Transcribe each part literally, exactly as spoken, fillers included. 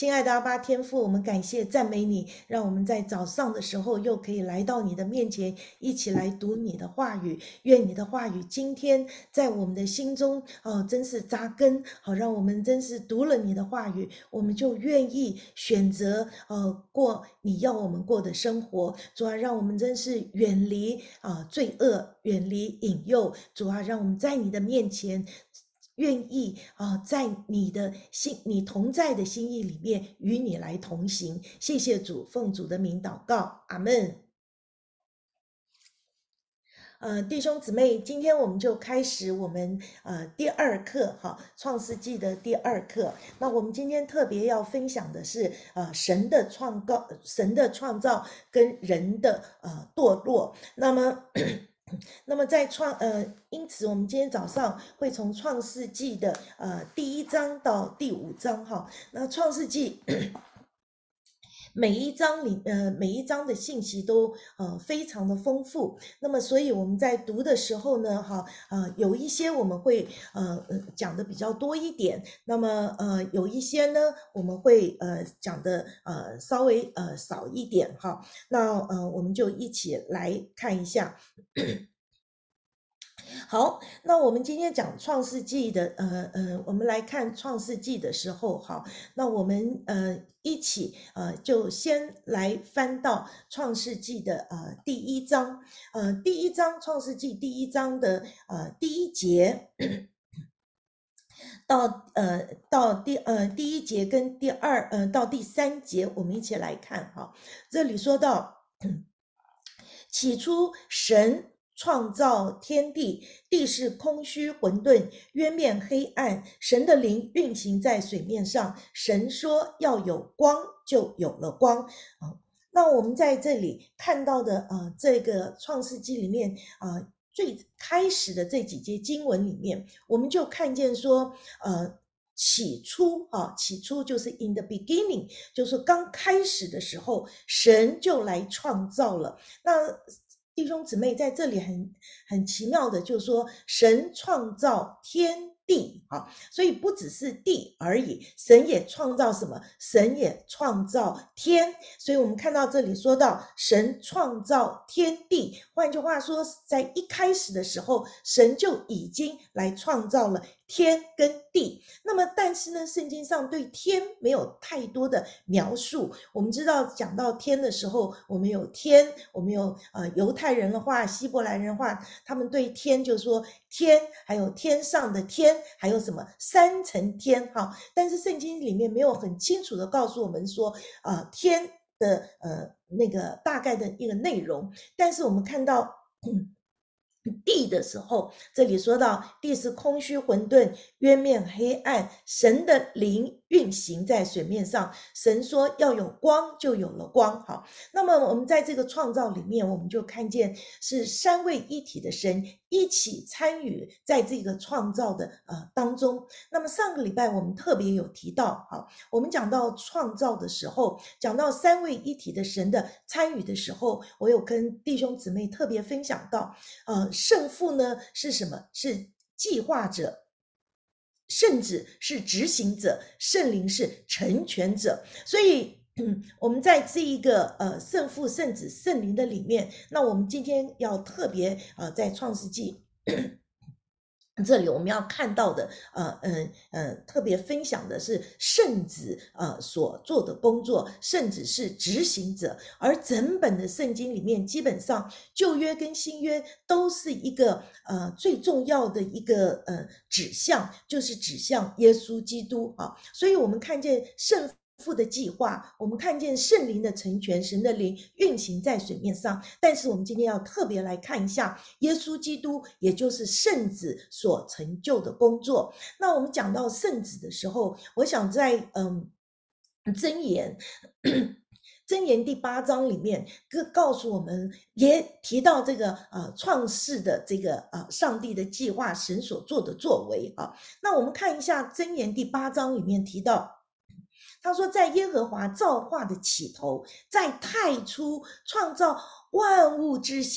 亲爱的阿爸天父，我们感谢赞美你，让我们在早上的时候又可以来到你的面前，一起来读你的话语。愿你的话语今天在我们的心中哦，真是扎根，好让我们真是读了你的话语，我们就愿意选择呃过你要我们过的生活。主啊，让我们真是远离啊、罪恶，远离引诱。主啊，让我们在你的面前。愿意啊，在你的心，你同在的心意里面，与你来同行。谢谢主，奉主的名祷告，阿门。呃，弟兄姊妹，今天我们就开始我们呃第二课哈，创世纪的第二课。那我们今天特别要分享的是呃神的创造，神的创造跟人的呃堕落。那么。那么在创呃，因此我们今天早上会从创世纪的呃第一章到第五章哈。那创世纪每一章里呃每一章的信息都呃非常的丰富。那么所以我们在读的时候呢，哈呃有一些我们会呃呃讲的比较多一点，那么呃有一些呢我们会呃讲的呃稍微呃少一点哈。那呃我们就一起来看一下。好，那我们今天讲创世纪的，呃呃，我们来看创世纪的时候，哈，那我们呃一起呃就先来翻到创世纪的呃第一章，呃第一章创世纪第一章的呃第一节到呃到第呃第一节跟第二呃到第三节，我们一起来看哈。这里说到。起初神创造天地，地是空虚混沌，渊面黑暗，神的灵运行在水面上。神说要有光，就有了光。啊，那我们在这里看到的呃这个创世纪里面啊、呃、最开始的这几节经文里面，我们就看见说呃起初啊，起初就是 in the beginning， 就是刚开始的时候，神就来创造了。那弟兄姊妹在这里很很奇妙的，就是说神创造天地啊，所以不只是地而已，神也创造什么？神也创造天。所以我们看到这里说到神创造天地，换句话说，在一开始的时候，神就已经来创造了天跟地。那么但是呢，圣经上对天没有太多的描述。我们知道讲到天的时候，我们有天，我们有呃犹太人的话，希伯来人话，他们对天就说天，还有天上的天，还有什么三层天哈。但是圣经里面没有很清楚的告诉我们说啊、呃、天的呃那个大概的一个内容。但是我们看到嗯地的时候，这里说到地是空虚混沌，渊面黑暗，神的灵运行在水面上。神说要有光，就有了光。好，那么我们在这个创造里面，我们就看见是三位一体的神一起参与在这个创造的呃当中。那么上个礼拜我们特别有提到，好，我们讲到创造的时候，讲到三位一体的神的参与的时候，我有跟弟兄姊妹特别分享到，呃，圣父呢是什么？是计划者。圣子是执行者，圣灵是成全者。所以嗯，我们在这一个呃圣父、圣子、圣灵的里面，那我们今天要特别呃在创世纪这里我们要看到的，呃，嗯，呃，特别分享的是圣子，呃，所做的工作。圣子是执行者，而整本的圣经里面，基本上旧约跟新约都是一个呃最重要的一个呃指向，就是指向耶稣基督啊。所以我们看见圣父的计划，我们看见圣灵的成全，神的灵运行在水面上。但是我们今天要特别来看一下耶稣基督，也就是圣子所成就的工作。那我们讲到圣子的时候，我想在嗯箴言箴言第八章里面告诉我们，也提到这个呃创世的这个呃上帝的计划，神所做的作为啊。那我们看一下箴言第八章里面提到，他说在耶和华造化的起头，在太初创造万物之先，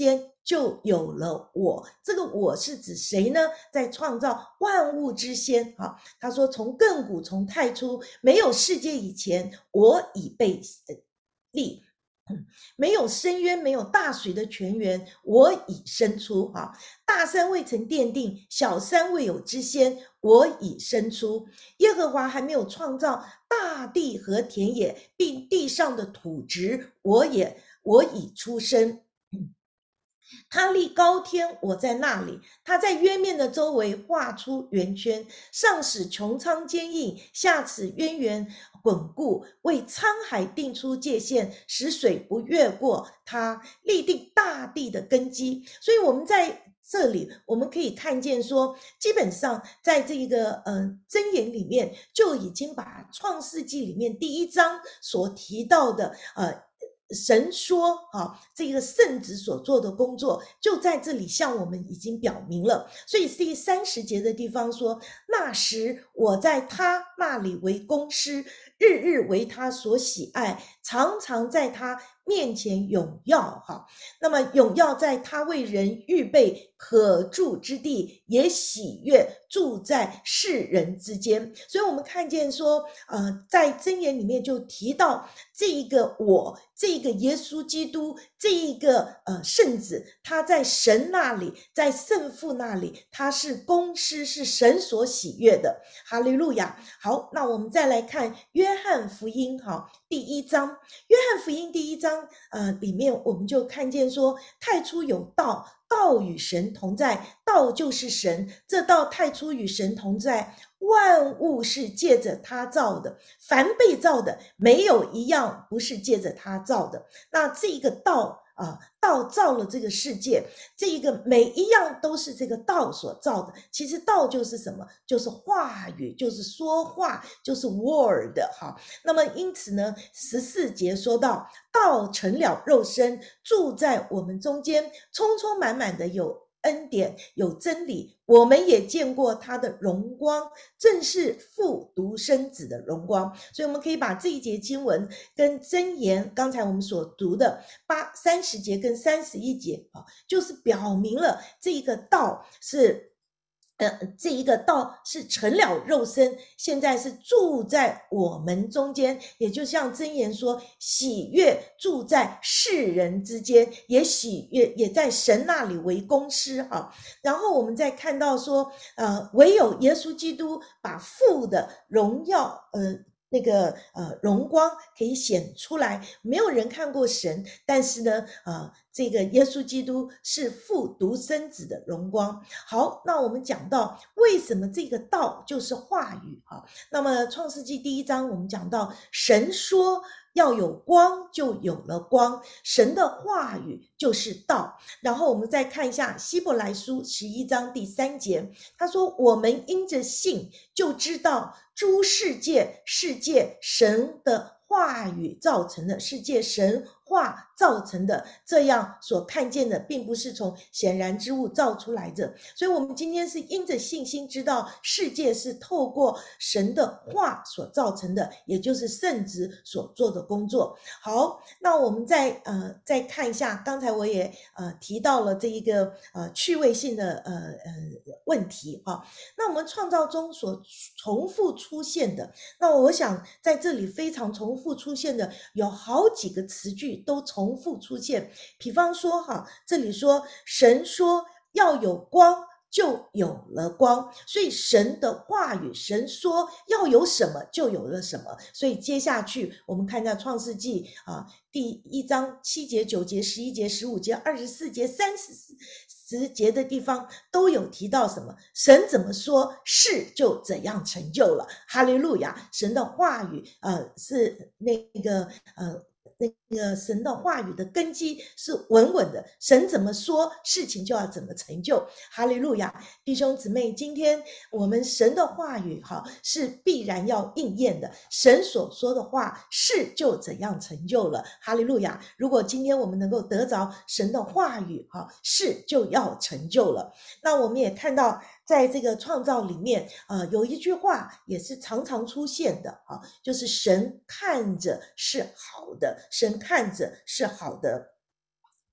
就有了我。这个我是指谁呢？在创造万物之先，哈，他说从亘古从太初没有世界以前，我已被立。没有深渊，没有大水的泉源，我已生出。哈，大山未曾奠定，小山未有之先，我已生出。耶和华还没有创造大地和田野，并地上的土质，我也我已出生。他立高天，我在那里；他在渊面的周围画出圆圈，上使穹苍坚硬，下使渊源稳固，为沧海定出界限，使水不越过它，立定大地的根基。所以我们在这里我们可以看见说，基本上在这个呃箴言里面就已经把创世纪里面第一章所提到的呃神说啊，这个圣子所做的工作就在这里向我们已经表明了。所以第三十节的地方说，那时我在他那里为工师，日日为他所喜爱，常常在他面前永耀。哈，那么永耀在他为人预备可住之地，也喜悦住在世人之间。所以我们看见说呃，在箴言里面就提到这一个我，这一个耶稣基督，这一个呃圣子，他在神那里，在圣父那里，他是工师，是神所喜悦的。哈利路亚。好，那我们再来看约翰福音哈第一章。约翰福音第一章呃里面我们就看见说，太初有道，道与神同在，道就是神，这道太初与神同在，万物是借着他造的，凡被造的没有一样不是借着他造的。那这个道啊，道造了这个世界，这一个每一样都是这个道所造的。其实道就是什么？就是话语，就是说话，就是 word 哈。那么因此呢，十四节说到，道成了肉身，住在我们中间，充充满满的有恩典，有真理，我们也见过他的荣光，正是父独生子的荣光。所以我们可以把这一节经文跟箴言刚才我们所读的八三十节跟三十一节啊，就是表明了这一个道是呃，这一个道是成了肉身，现在是住在我们中间，也就像箴言说，喜悦住在世人之间，也喜悦也在神那里为工师哈。然后我们再看到说，呃，唯有耶稣基督把父的荣耀，呃。那个呃荣光可以显出来，没有人看过神，但是呢，呃，这个耶稣基督是父独生子的荣光。好，那我们讲到为什么这个道就是话语啊？那么创世纪第一章我们讲到，神说要有光，就有了光，神的话语就是道。然后我们再看一下希伯来书十一章第三节，他说我们因着信就知道诸世界世界神的话语造成的，世界神话造成的，这样所看见的并不是从显然之物造出来的。所以我们今天是因着信心知道世界是透过神的话所造成的，也就是圣子所做的工作。好，那我们再呃再看一下，刚才我也呃提到了这一个呃趣味性的呃呃问题哈、啊。那我们创造中所重复出现的，那我想在这里非常重复出现的有好几个词句都重复出现。比方说哈，这里说神说要有光，就有了光，所以神的话语，神说要有什么就有了什么。所以接下去我们看一下创世纪啊，第一章七节、九节、十一节、十五节、二十四节、三十十节的地方都有提到什么？神怎么说，是就怎样成就了。哈利路亚！神的话语，呃，是那个呃。那个神的话语的根基是稳稳的，神怎么说，事情就要怎么成就。哈利路亚！弟兄姊妹，今天我们神的话语哈是必然要应验的，神所说的话是就怎样成就了。哈利路亚！如果今天我们能够得着神的话语哈，是就要成就了。那我们也看到在这个创造里面呃，有一句话也是常常出现的啊，就是神看着是好的，神看着是好的。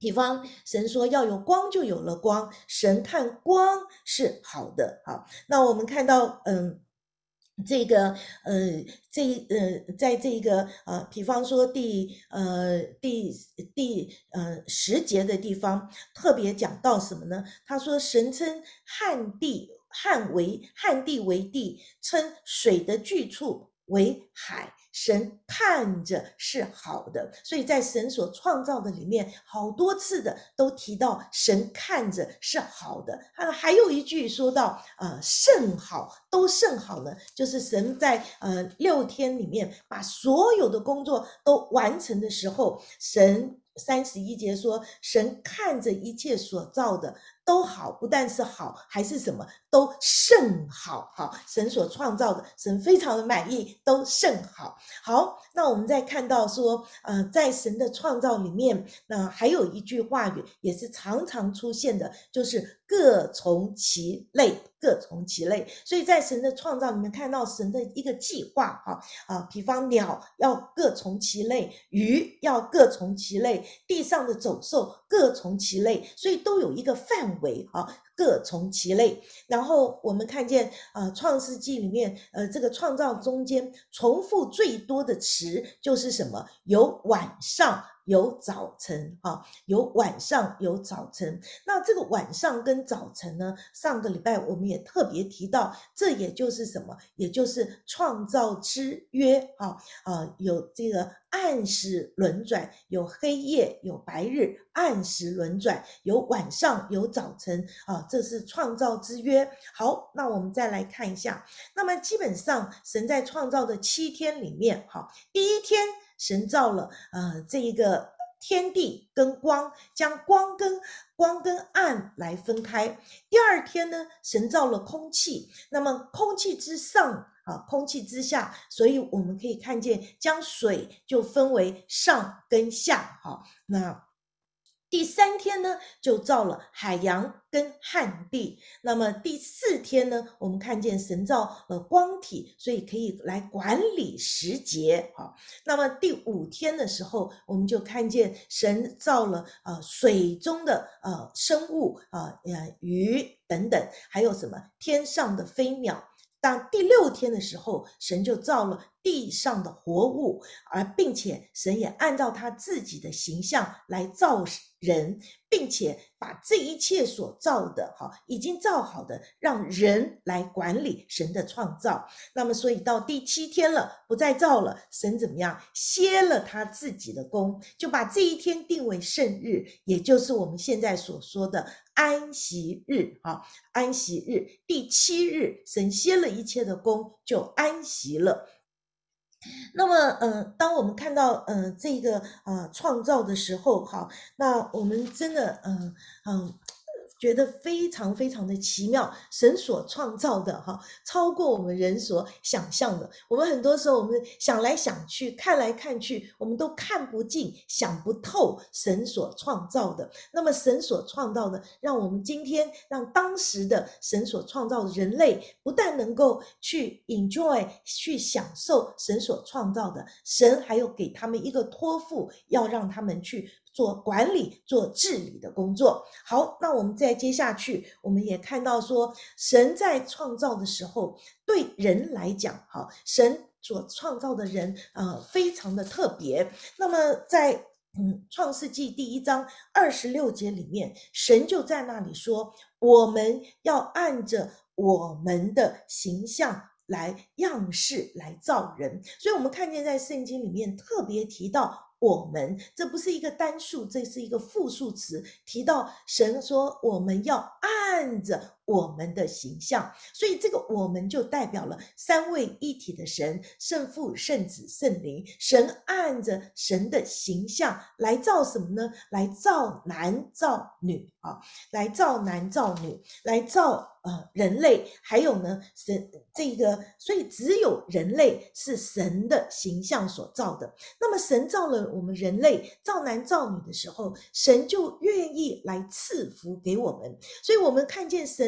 比方神说要有光，就有了光，神看光是好的。好，那我们看到嗯这个呃，这呃，在这个呃，比方说第呃第第呃十节的地方，特别讲到什么呢？他说神称旱地旱为旱地为地，称水的聚处为海。神看着是好的，所以在神所创造的里面，好多次的都提到神看着是好的。还还有一句说到呃甚好，都甚好呢，就是神在呃六天里面把所有的工作都完成的时候，神三十一节说，神看着一切所造的都好，不但是好，还是什么，都甚好。好，神所创造的，神非常的满意，都甚好。好，那我们再看到说，呃，在神的创造里面，那、呃、还有一句话语也是常常出现的，就是各从其类，各从其类。所以在神的创造里面看到神的一个计划，哈啊，比方鸟要各从其类，鱼要各从其类，地上的走兽各从其类，所以都有一个范围啊，各从其类。然后我们看见呃创世纪里面呃这个创造中间重复最多的词就是什么？有晚上有早晨啊，有晚上有早晨。那这个晚上跟早晨呢，上个礼拜我们也特别提到，这也就是什么？也就是创造之约啊啊，有这个按时轮转，有黑夜有白日，按时轮转，有晚上有早晨啊，这是创造之约。好，那我们再来看一下，那么基本上神在创造的七天里面，好，第一天神造了呃这一个天地跟光，将光跟光跟暗来分开。第二天呢，神造了空气，那么空气之上啊，空气之下，所以我们可以看见将水就分为上跟下。好，那第三天呢，就造了海洋跟旱地。那么第四天呢，我们看见神造了光体，所以可以来管理时节。好，那么第五天的时候，我们就看见神造了呃水中的呃生物啊呃鱼等等，还有什么天上的飞鸟。当第六天的时候，神就造了地上的活物，而并且神也按照他自己的形象来造人，并且把这一切所造的哈，已经造好的，让人来管理神的创造。那么所以到第七天了，不再造了，神怎么样？歇了他自己的功，就把这一天定为圣日，也就是我们现在所说的安息日啊，安息日。第七日，神歇了一切的功，就安息了。那么呃当我们看到呃这个呃创造的时候，好，那我们真的嗯嗯、呃呃、觉得非常非常的奇妙，神所创造的哈，超过我们人所想象的。我们很多时候我们想来想去，看来看去，我们都看不尽，想不透神所创造的。那么神所创造的，让我们今天让当时的神所创造的人类，不但能够去 enjoy 去享受神所创造的，神还有给他们一个托付，要让他们去做管理做治理的工作。好，那我们再接下去，我们也看到说，神在创造的时候对人来讲，好，神所创造的人呃非常的特别。那么在嗯，创世纪第一章二十六节里面，神就在那里说，我们要按着我们的形象来样式来造人。所以我们看见在圣经里面特别提到我们，这不是一个单数，这是一个复数词，提到神说我们要按着我们的形象，所以这个我们就代表了三位一体的神，圣父圣子圣灵。神按着神的形象来造什么呢？来造男造女啊，来造男造女，来造呃人类。还有呢，神这个，所以只有人类是神的形象所造的。那么神造了我们人类，造男造女的时候，神就愿意来赐福给我们。所以我们看见神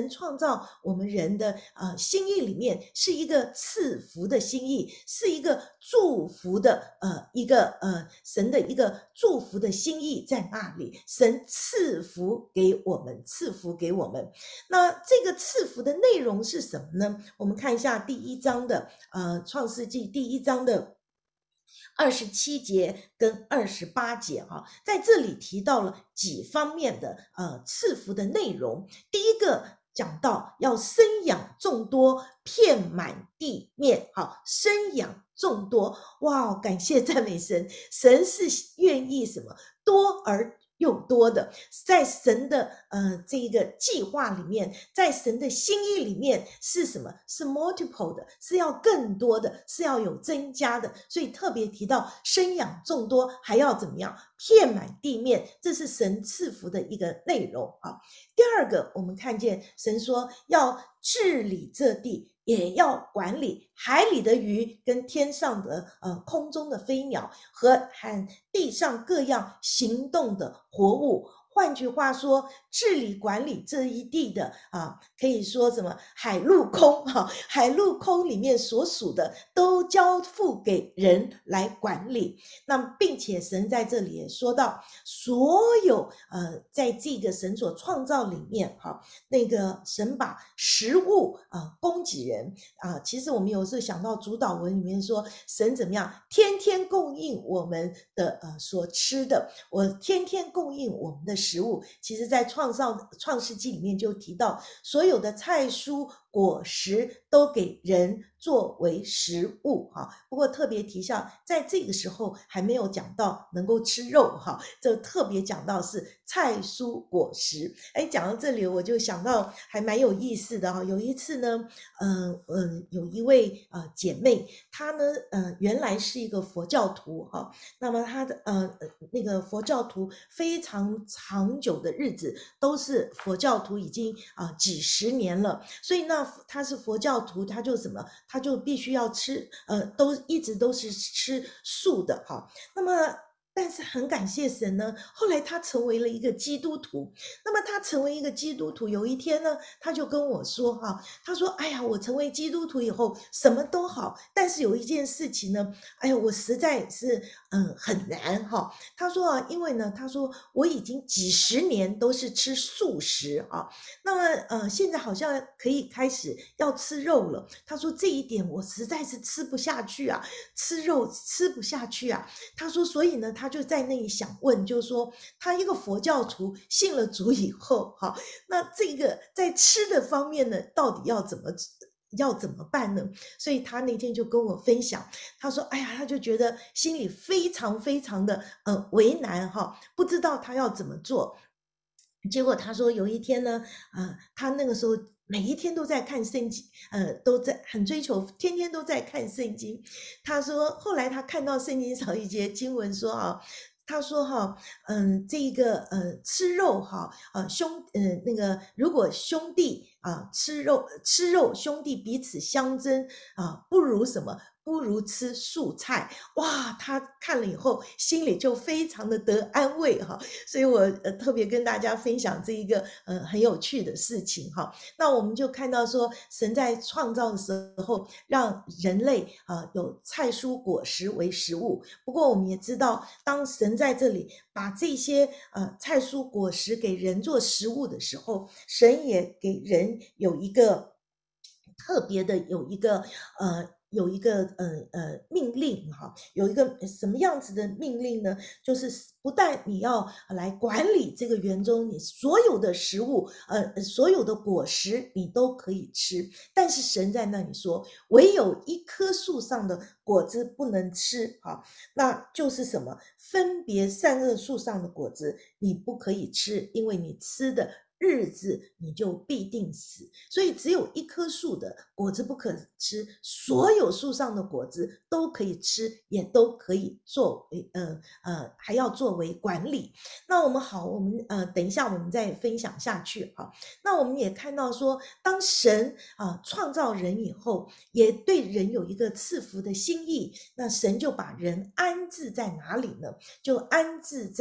神创造我们人的呃心意里面是一个赐福的心意，是一个祝福的呃一个呃神的一个祝福的心意在那里，神赐福给我们，赐福给我们。那这个赐福的内容是什么呢？我们看一下第一章的呃创世纪第一章的二十七节跟二十八节哈、啊，在这里提到了几方面的呃赐福的内容。第一个讲到要生养众多，遍满地面，好，生养众多，哇，感谢赞美神，神是愿意什么多而又多的，在神的呃这个计划里面，在神的心意里面是什么？是 multiple 的，是要更多的，是要有增加的。所以特别提到生养众多，还要怎么样？遍满地面，这是神赐福的一个内容啊。第二个，我们看见神说要治理这地，也要管理海里的鱼跟天上的呃空中的飞鸟和和地上各样行动的活物。换句话说，治理管理这一地的啊，可以说什么海陆空哈、啊，海陆空里面所属的都交付给人来管理。那并且神在这里也说到，所有呃在这个神所创造里面哈、啊，那个神把食物啊供给人啊，其实我们有时候想到主祷文里面说，神怎么样天天供应我们的呃所吃的，我天天供应我们的食物。其实在创造创世纪里面就提到，所有的菜蔬果实都给人作为食物哈。不过特别提下，在这个时候还没有讲到能够吃肉哈，这特别讲到是菜蔬果实。哎，讲到这里我就想到还蛮有意思的哈。有一次呢，嗯、呃、嗯、呃，有一位呃姐妹，她呢呃原来是一个佛教徒哈，那么她的呃那个佛教徒非常长久的日子都是佛教徒，已经啊、呃、几十年了，所以呢他是佛教徒，他就什么他就必须要吃呃都一直都是吃素的哈。那么但是很感谢神呢，后来他成为了一个基督徒。那么他成为一个基督徒，有一天呢，他就跟我说哈，他说：“哎呀，我成为基督徒以后什么都好，但是有一件事情呢，哎呀，我实在是嗯很难哈。”他说啊，因为呢，他说我已经几十年都是吃素食啊，那么呃现在好像可以开始要吃肉了。他说这一点我实在是吃不下去啊，吃肉吃不下去啊。他说，所以呢，他就在那里想问，就是说他一个佛教徒信了主以后，哈，那这个在吃的方面呢，到底要怎么要怎么办呢？所以他那天就跟我分享，他说：“哎呀，他就觉得心里非常非常的呃为难哈，不知道他要怎么做。”结果他说有一天呢，呃，他那个时候每一天都在看圣经，呃，都在很追求，天天都在看圣经。他说后来他看到圣经上一节经文说啊，他说哈，嗯，这个呃吃肉哈，呃兄呃那个如果兄弟啊吃肉吃肉，兄弟彼此相争啊，不如什么？不如吃素菜。哇，他看了以后心里就非常的得安慰哈。所以我呃特别跟大家分享这一个呃很有趣的事情哈。那我们就看到说，神在创造的时候让人类啊、呃、有菜蔬果实为食物。不过我们也知道，当神在这里把这些呃菜蔬果实给人做食物的时候，神也给人有一个特别的有一个呃。有一个呃呃命令哈，有一个什么样子的命令呢？就是不但你要来管理这个园中，你所有的食物，呃，所有的果实你都可以吃，但是神在那里说，唯有一棵树上的果子不能吃哈，那就是什么？分别善恶树上的果子你不可以吃，因为你吃的日子你就必定死。所以只有一棵树的果子不可吃，所有树上的果子都可以吃，也都可以作为呃呃还要作为管理。那我们好，我们呃等一下我们再分享下去哈。那我们也看到说，当神啊、呃、创造人以后，也对人有一个赐福的心意，那神就把人安置在哪里呢？就安置在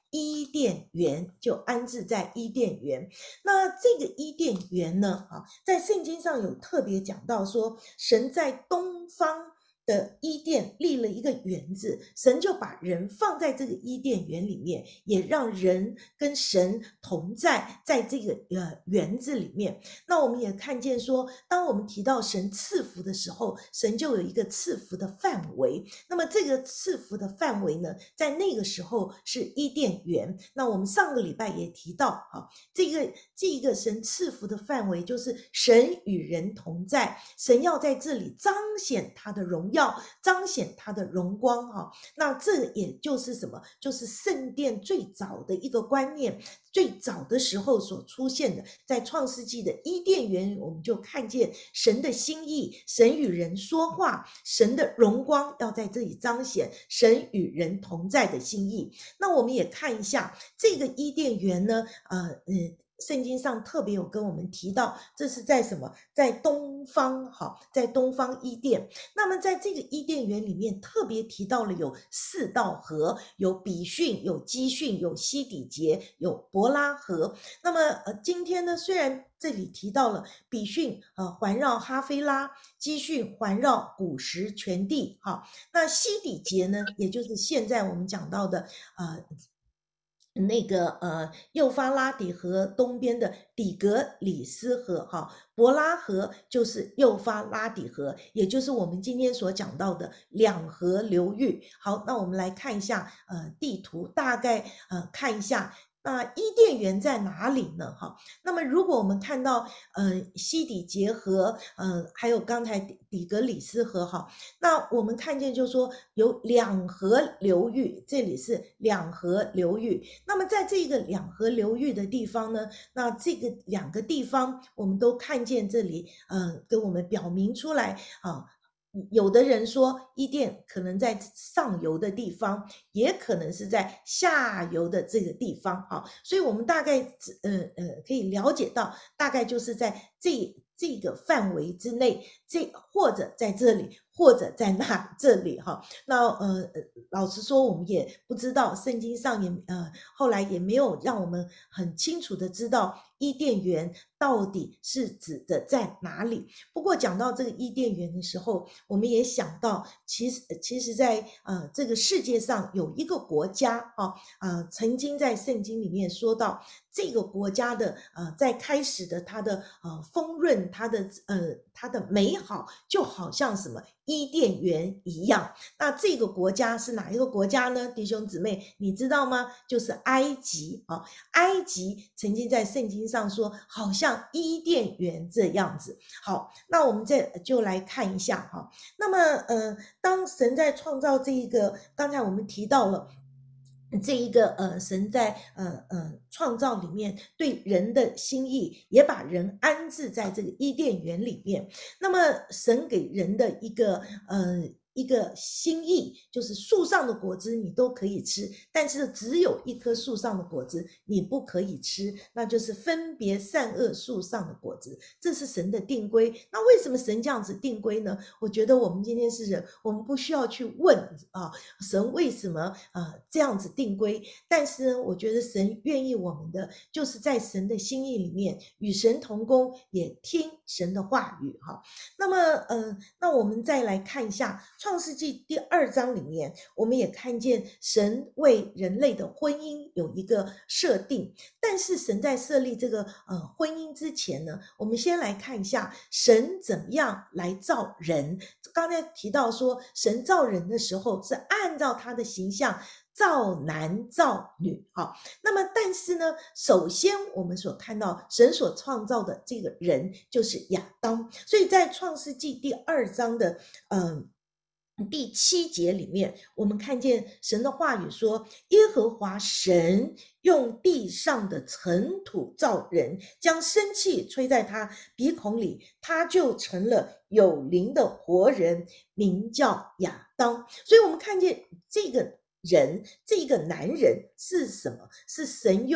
伊甸园，就安置在伊甸园。那这个伊甸园呢，啊，在圣经上有特别讲到说，神在东方的伊甸立了一个园子，神就把人放在这个伊甸园里面，也让人跟神同在，在这个呃园子里面。那我们也看见说，当我们提到神赐福的时候，神就有一个赐福的范围。那么这个赐福的范围呢，在那个时候是伊甸园。那我们上个礼拜也提到啊，这个这个神赐福的范围就是神与人同在，神要在这里彰显他的荣耀，彰显他的荣光哈。那这也就是什么？就是圣殿最早的一个观念，最早的时候所出现的，在创世纪的伊甸园，我们就看见神的心意，神与人说话，神的荣光要在这里彰显，神与人同在的心意。那我们也看一下这个伊甸园呢，呃嗯。圣经上特别有跟我们提到，这是在什么？在东方，好，在东方伊甸。那么在这个伊甸园里面，特别提到了有四道河，有比逊，有基训，有西底结，有伯拉河。那么呃，今天呢，虽然这里提到了比逊呃环绕哈菲拉，基训环绕古时全地，好，那西底结呢，也就是现在我们讲到的呃。那个呃，幼发拉底河东边的底格里斯河，哈，伯拉河就是幼发拉底河，也就是我们今天所讲到的两河流域。好，那我们来看一下呃地图，大概呃看一下。那伊甸园在哪里呢？哈，那么如果我们看到呃西底结河，呃还有刚才底格里斯河，哈，那我们看见就是说有两河流域，这里是两河流域。那么在这个两河流域的地方呢，那这个两个地方我们都看见这里，呃，跟我们表明出来啊。有的人说伊甸可能在上游的地方，也可能是在下游的这个地方啊，所以我们大概呃呃可以了解到，大概就是在这这个范围之内，这或者在这里，或者在那这里哈。那呃老实说，我们也不知道，圣经上也呃后来也没有让我们很清楚的知道伊甸园到底是指的在哪里。不过讲到这个伊甸园的时候，我们也想到，其实其实在呃这个世界上有一个国家啊啊、呃，曾经在圣经里面说到这个国家的呃在开始的它的呃丰润，它的呃它的美好，就好像什么伊甸园一样。那这个国家是哪一个国家呢？弟兄姊妹，你知道吗？就是埃及啊。埃及曾经在圣经上说，好像伊甸园这样子。好，那我们再就来看一下哈。那么呃，当神在创造这一个，刚才我们提到了。这一个呃，神在呃呃创造里面对人的心意，也把人安置在这个伊甸园里面。那么神给人的一个呃一个心意，就是树上的果子你都可以吃，但是只有一棵树上的果子你不可以吃，那就是分别善恶树上的果子，这是神的定规。那为什么神这样子定规呢？我觉得我们今天是人，我们不需要去问啊，神为什么呃这样子定规？但是呢，我觉得神愿意我们的，就是在神的心意里面与神同工，也听神的话语哈。那么呃，那我们再来看一下创世纪第二章里面，我们也看见神为人类的婚姻有一个设定，但是神在设立这个呃婚姻之前呢，我们先来看一下神怎么样来造人。刚才提到说，神造人的时候是按照他的形象造男造女，好，那么但是呢，首先我们所看到神所创造的这个人就是亚当，所以在创世纪第二章的嗯。第七节里面，我们看见神的话语说，耶和华神用地上的尘土造人，将生气吹在他鼻孔里，他就成了有灵的活人，名叫亚当。所以我们看见这个人，这个男人是什么？是神用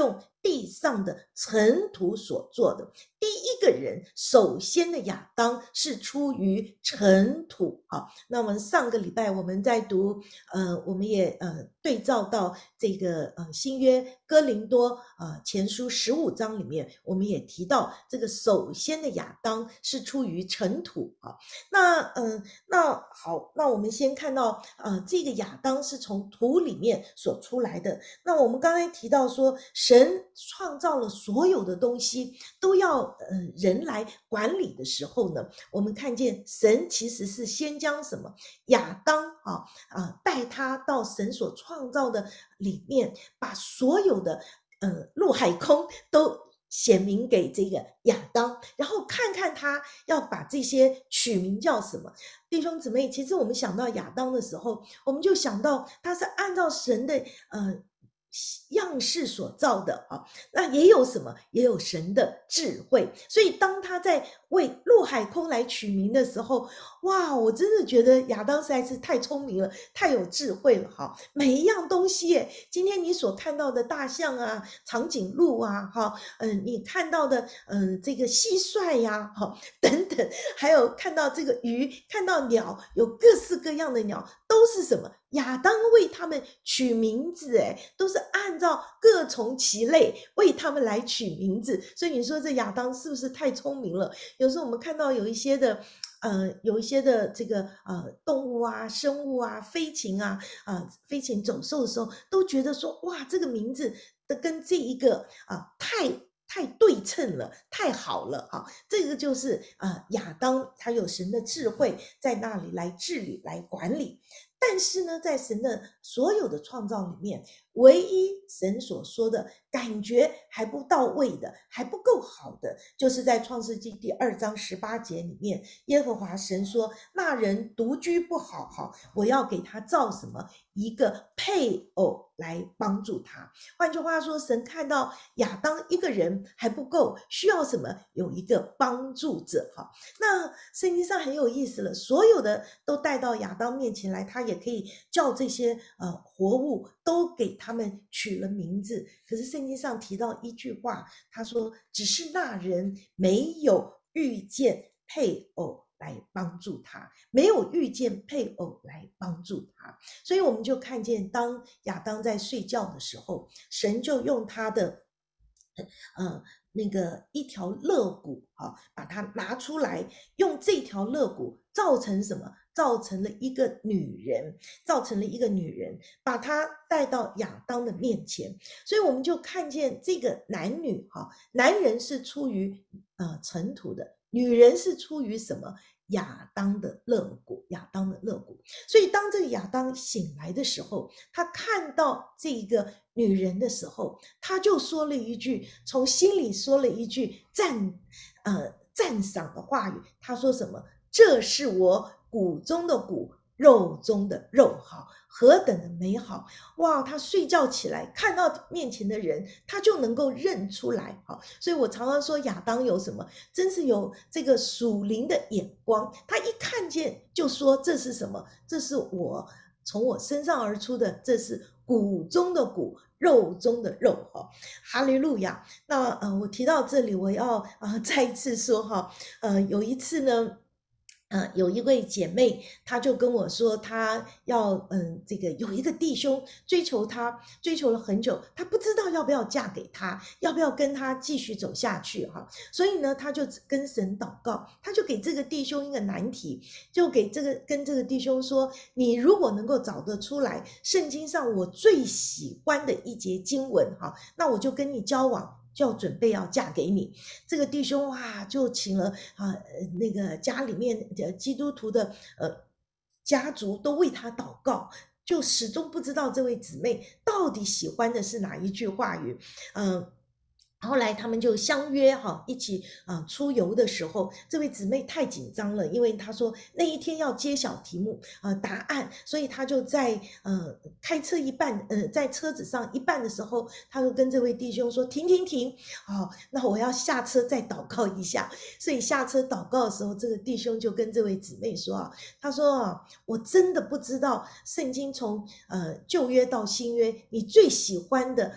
地上的尘土所做的。第一个人，首先的亚当是出于尘土啊。那我们上个礼拜我们在读，呃，我们也呃对照到这个呃新约哥林多呃前书十五章里面，我们也提到这个首先的亚当是出于尘土啊。那嗯、呃，那好，那我们先看到呃这个亚当是从土里面所出来的。那我们刚才提到说，神创造了所有的东西，都要呃人来管理的时候呢，我们看见神其实是先将什么亚当啊啊带他到神所创造的里面，把所有的呃陆海空都显明给这个亚当，然后看看他要把这些取名叫什么。弟兄姊妹，其实我们想到亚当的时候，我们就想到他是按照神的呃样式所造的啊，那也有什么？也有神的智慧。所以当他在为陆海空来取名的时候，哇，我真的觉得亚当实在是太聪明了，太有智慧了哈！每一样东西耶，今天你所看到的大象啊、长颈鹿啊，哈，嗯，你看到的嗯这个蟋蟀呀，哈，等等，还有看到这个鱼，看到鸟，有各式各样的鸟，都是什么？亚当为他们取名字，哎，都是按照各从其类为他们来取名字。所以你说这亚当是不是太聪明了？有时候我们看到有一些的呃，有一些的这个呃动物啊、生物啊、飞禽啊、呃飞禽走兽的时候，都觉得说哇，这个名字的跟这一个啊、呃、太太对称了，太好了啊！这个就是啊、呃、亚当他有神的智慧在那里来治理、来管理。但是呢，在神的所有的创造里面，唯一神所说的感觉还不到位的，还不够好的，就是在创世纪第二章十八节里面，耶和华神说：“那人独居不好，哈，我要给他造什么一个配偶来帮助他。”换句话说，神看到亚当一个人还不够，需要什么？有一个帮助者，哈。那圣经上很有意思了，所有的都带到亚当面前来，他也可以叫这些呃活物都给他们取了名字。可是圣经上提到一句话，他说只是那人没有遇见配偶来帮助他，没有遇见配偶来帮助他。所以我们就看见当亚当在睡觉的时候，神就用他的呃那个一条肋骨啊，把它拿出来，用这条肋骨造成什么？造成了一个女人，造成了一个女人，把她带到亚当的面前。所以我们就看见这个男女哈，男人是出于呃尘土的，女人是出于什么？亚当的肋骨，亚当的肋骨。所以当这个亚当醒来的时候，他看到这个女人的时候，他就说了一句，从心里说了一句赞呃赞赏的话语。他说什么？这是我骨中的骨，肉中的肉，好，何等的美好！哇，他睡觉起来看到面前的人，他就能够认出来。好，所以我常常说亚当有什么？真是有这个属灵的眼光，他一看见就说这是什么？这是我从我身上而出的，这是骨中的骨，肉中的肉。哈，哈利路亚。那呃，我提到这里，我要啊、呃、再一次说哈，呃，有一次呢。呃，有一位姐妹，她就跟我说，她要嗯，这个有一个弟兄追求她，追求了很久，她不知道要不要嫁给他，要不要跟他继续走下去哈。所以呢，她就跟神祷告，她就给这个弟兄一个难题，就给这个跟这个弟兄说，你如果能够找得出来圣经上我最喜欢的一节经文哈，那我就跟你交往。就要准备要嫁给你，这个弟兄哇，就请了啊，那个家里面的基督徒的呃家族都为他祷告，就始终不知道这位姊妹到底喜欢的是哪一句话语，嗯、呃。后来他们就相约哈，一起啊、呃、出游的时候，这位姊妹太紧张了，因为她说那一天要揭晓题目啊、呃、答案，所以她就在呃开车一半，呃在车子上一半的时候，她就跟这位弟兄说停停停，好、哦，那我要下车再祷告一下。所以下车祷告的时候，这个弟兄就跟这位姊妹说啊，他说啊，我真的不知道圣经从呃旧约到新约，你最喜欢的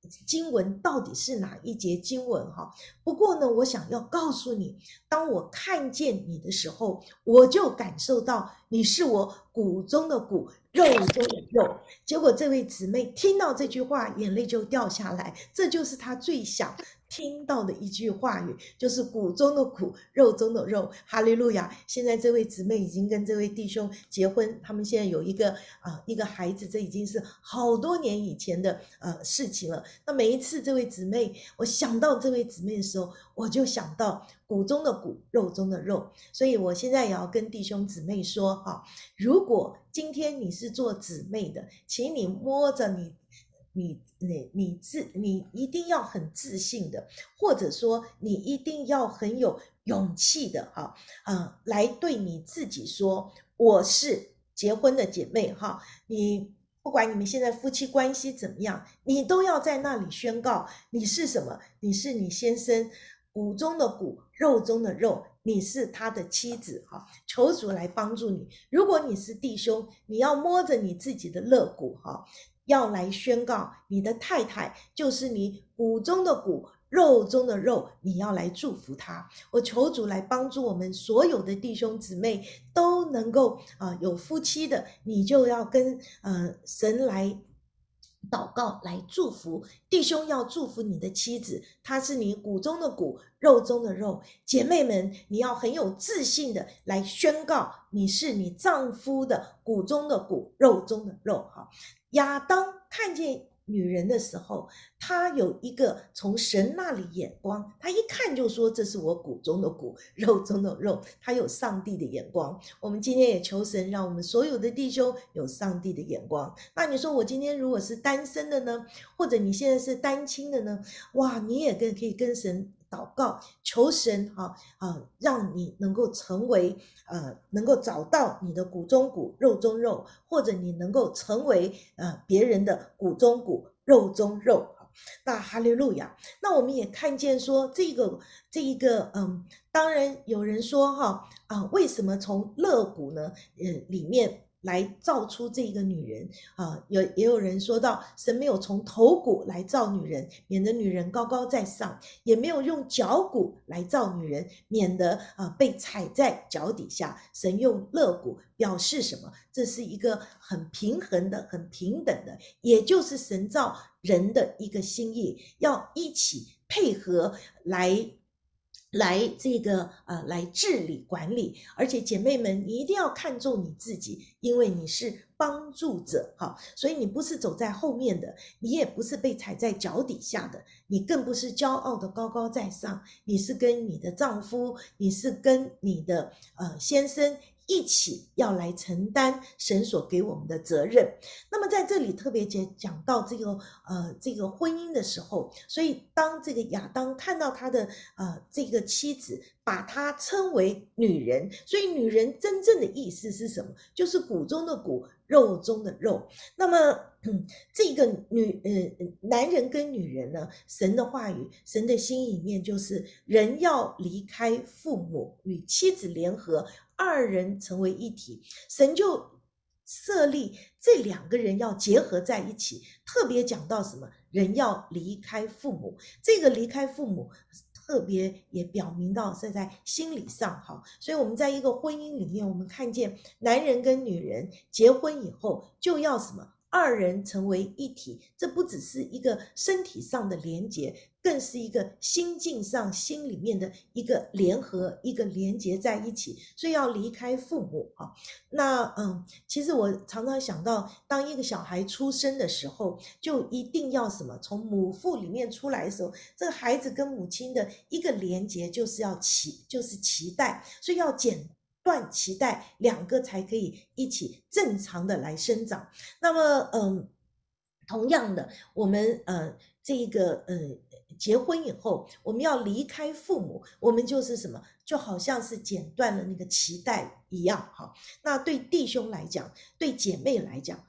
经文到底是哪一节经文哈。不过呢，我想要告诉你，当我看见你的时候，我就感受到你是我骨中的骨，肉中的肉。结果这位姊妹听到这句话，眼泪就掉下来，这就是她最想听到的一句话语，就是骨中的骨，肉中的肉。哈利路亚！现在这位姊妹已经跟这位弟兄结婚，他们现在有一个啊、呃、一个孩子，这已经是好多年以前的呃事情了。那每一次这位姊妹，我想到这位姊妹的时候，我就想到骨中的骨，肉中的肉。所以我现在也要跟弟兄姊妹说哈，如果今天你是做姊妹的，请你摸着你你你你自你一定要很自信的，或者说你一定要很有勇气的哈啊、呃，来对你自己说，我是结婚的姐妹哈，你不管你们现在夫妻关系怎么样，你都要在那里宣告你是什么，你是你先生骨中的骨，肉中的肉，你是他的妻子哈，求主来帮助你。如果你是弟兄，你要摸着你自己的肋骨哈，要来宣告你的太太就是你骨中的骨，肉中的肉，你要来祝福他。我求主来帮助我们所有的弟兄姊妹都能够啊、呃、有夫妻的，你就要跟呃神来祷告，来祝福弟兄，要祝福你的妻子，她是你骨中的骨，肉中的肉。姐妹们，你要很有自信的来宣告，你是你丈夫的骨中的骨，肉中的肉。哈，亚当看见女人的时候，他有一个从神那里眼光，他一看就说这是我骨中的骨，肉中的肉，他有上帝的眼光。我们今天也求神让我们所有的弟兄有上帝的眼光。那你说我今天如果是单身的呢，或者你现在是单亲的呢，哇，你也跟可以跟神祷告，求神哈啊，让你能够成为呃，能够找到你的骨中骨，肉中肉，或者你能够成为呃别人的骨中骨，肉中肉。那哈利路亚！那我们也看见说，这个这一个嗯，当然有人说哈啊，为什么从肋骨呢？呃，里面来造出这个女人啊，有也有人说到，神没有从头骨来造女人，免得女人高高在上，也没有用脚骨来造女人，免得啊被踩在脚底下。神用肋骨表示什么？这是一个很平衡的、很平等的，也就是神造人的一个心意，要一起配合来。来这个呃来治理管理，而且姐妹们，你一定要看重你自己，因为你是帮助者哈，所以你不是走在后面的，你也不是被踩在脚底下的，你更不是骄傲的高高在上，你是跟你的丈夫，你是跟你的呃先生一起要来承担神所给我们的责任。那么在这里特别讲到这个呃这个婚姻的时候，所以当这个亚当看到他的呃这个妻子，把她称为女人，所以女人真正的意思是什么？就是骨中的骨，肉中的肉。那么、嗯、这个女呃男人跟女人呢，神的话语，神的心里面就是人要离开父母，与妻子联合，二人成为一体。神就设立这两个人要结合在一起，特别讲到什么？人要离开父母，这个离开父母特别也表明到是在心理上哈，所以我们在一个婚姻里面，我们看见男人跟女人结婚以后就要什么？二人成为一体，这不只是一个身体上的连结，更是一个心境上心里面的一个联合，一个连结在一起，所以要离开父母啊。那嗯，其实我常常想到，当一个小孩出生的时候，就一定要什么？从母腹里面出来的时候，这个孩子跟母亲的一个连结就是要脐，就是脐带，所以要剪断脐带，两个才可以一起正常的来生长。那么，嗯，同样的，我们呃这个呃结婚以后，我们要离开父母，我们就是什么？就好像是剪断了那个脐带一样哈。那对弟兄来讲，对姐妹来讲，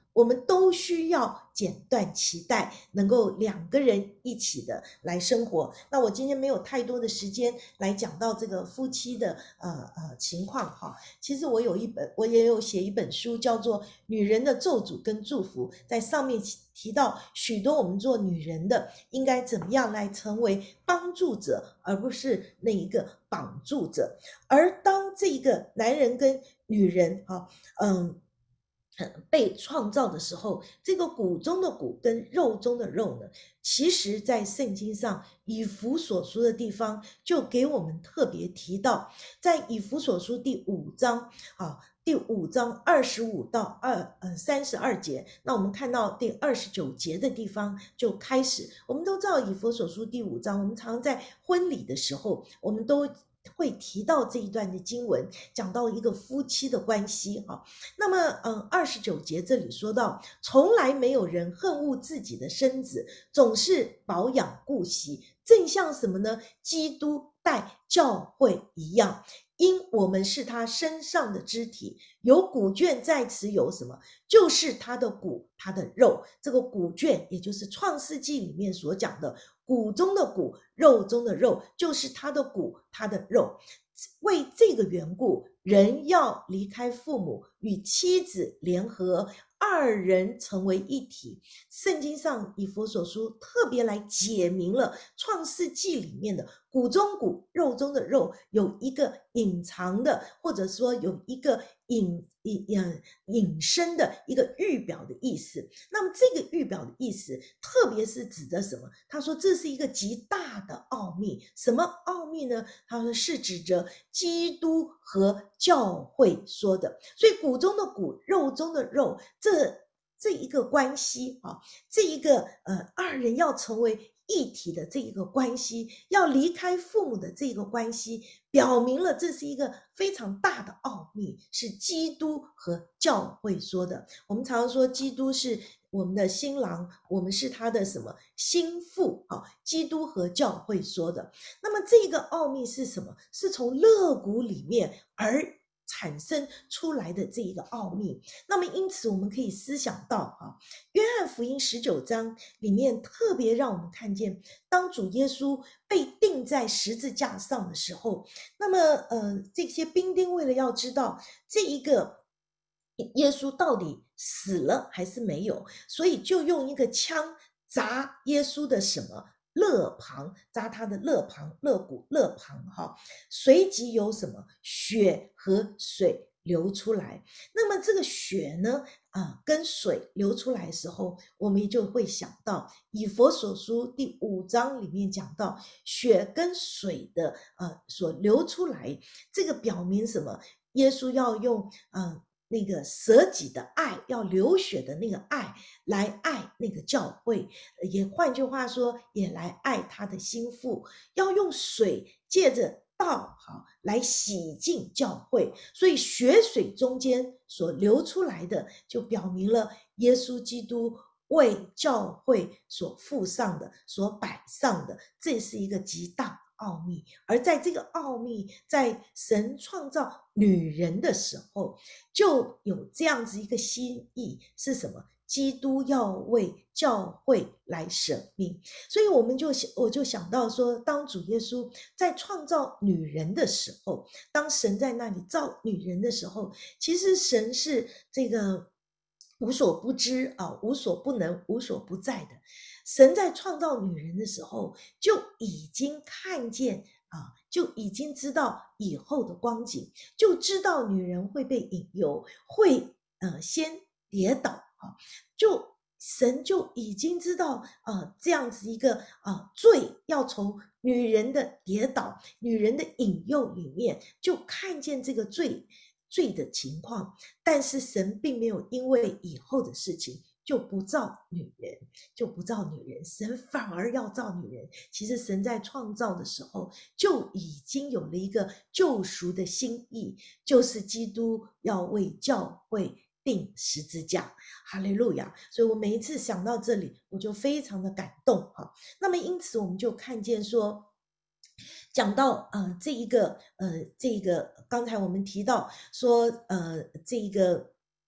我们都需要剪断脐带，能够两个人一起的来生活。那我今天没有太多的时间来讲到这个夫妻的呃呃情况哈。其实我有一本，我也有写一本书，叫做《女人的咒诅跟祝福》，在上面提到许多我们做女人的应该怎么样来成为帮助者，而不是那一个绑住者。而当这个男人跟女人哈，嗯。被创造的时候，这个骨中的骨跟肉中的肉呢，其实在圣经上以弗所书的地方就给我们特别提到，在以弗所书第五章啊，第五章二十五到二呃三十二节，那我们看到第二十九节的地方就开始，我们都知道以弗所书第五章，我们常在婚礼的时候，我们都会提到这一段的经文，讲到一个夫妻的关系哈。那么，嗯，二十九节这里说到，从来没有人恨恶自己的身子，总是保养顾惜，正像什么呢？基督待教会一样。因我们是他身上的肢体，有骨卷在此有什么？就是他的骨，他的肉。这个骨卷也就是创世纪里面所讲的骨中的骨，肉中的肉，就是他的骨，他的肉。为这个缘故，人要离开父母，与妻子联合，二人成为一体。圣经上以弗所书特别来解明了创世纪里面的骨中骨，肉中的肉，有一个隐藏的，或者说有一个隐隐隐身的一个预表的意思。那么这个预表的意思，特别是指的什么？他说这是一个极大的奥秘。什么奥秘呢？他说是指着基督和教会说的。所以骨中的骨，肉中的肉，这这一个关系啊，这一个呃二人要成为一体的这一个关系，要离开父母的这个关系，表明了这是一个非常大的奥秘，是基督和教会说的。我们常常说基督是我们的新郎，我们是他的什么心腹啊？基督和教会说的。那么这个奥秘是什么？是从肋骨里面而产生出来的这一个奥秘。那么因此我们可以思想到啊，约翰福音十九章里面特别让我们看见，当主耶稣被钉在十字架上的时候，那么呃这些兵丁为了要知道这一个耶稣到底死了还是没有，所以就用一个枪砸耶稣的什么肋旁，扎他的肋旁、肋骨、肋旁哈，随即有什么血和水流出来。那么这个血呢，啊、呃，跟水流出来的时候，我们就会想到以弗所书第五章里面讲到血跟水的呃所流出来，这个表明什么？耶稣要用呃那个舍己的爱，要流血的那个爱来爱那个教会，也换句话说，也来爱他的心腹，要用水借着道好来洗净教会。所以血水中间所流出来的，就表明了耶稣基督为教会所付上的、所摆上的，这是一个极大奥秘。而在这个奥秘，在神创造女人的时候，就有这样子一个心意，是什么？基督要为教会来舍命。所以我们就我就想到说，当主耶稣在创造女人的时候，当神在那里造女人的时候，其实神是这个无所不知啊，无所不能，无所不在的。神在创造女人的时候，就已经看见啊，就已经知道以后的光景，就知道女人会被引诱，会呃先跌倒啊，就神就已经知道呃这样子一个呃罪要从女人的跌倒、女人的引诱里面，就看见这个罪罪的情况，但是神并没有因为以后的事情就不造女人，就不造女人，神反而要造女人。其实神在创造的时候就已经有了一个救赎的心意，就是基督要为教会钉十字架。哈利路亚！所以我每一次想到这里，我就非常的感动哈。那么因此我们就看见说，讲到呃这一个呃这个刚才我们提到说呃这一个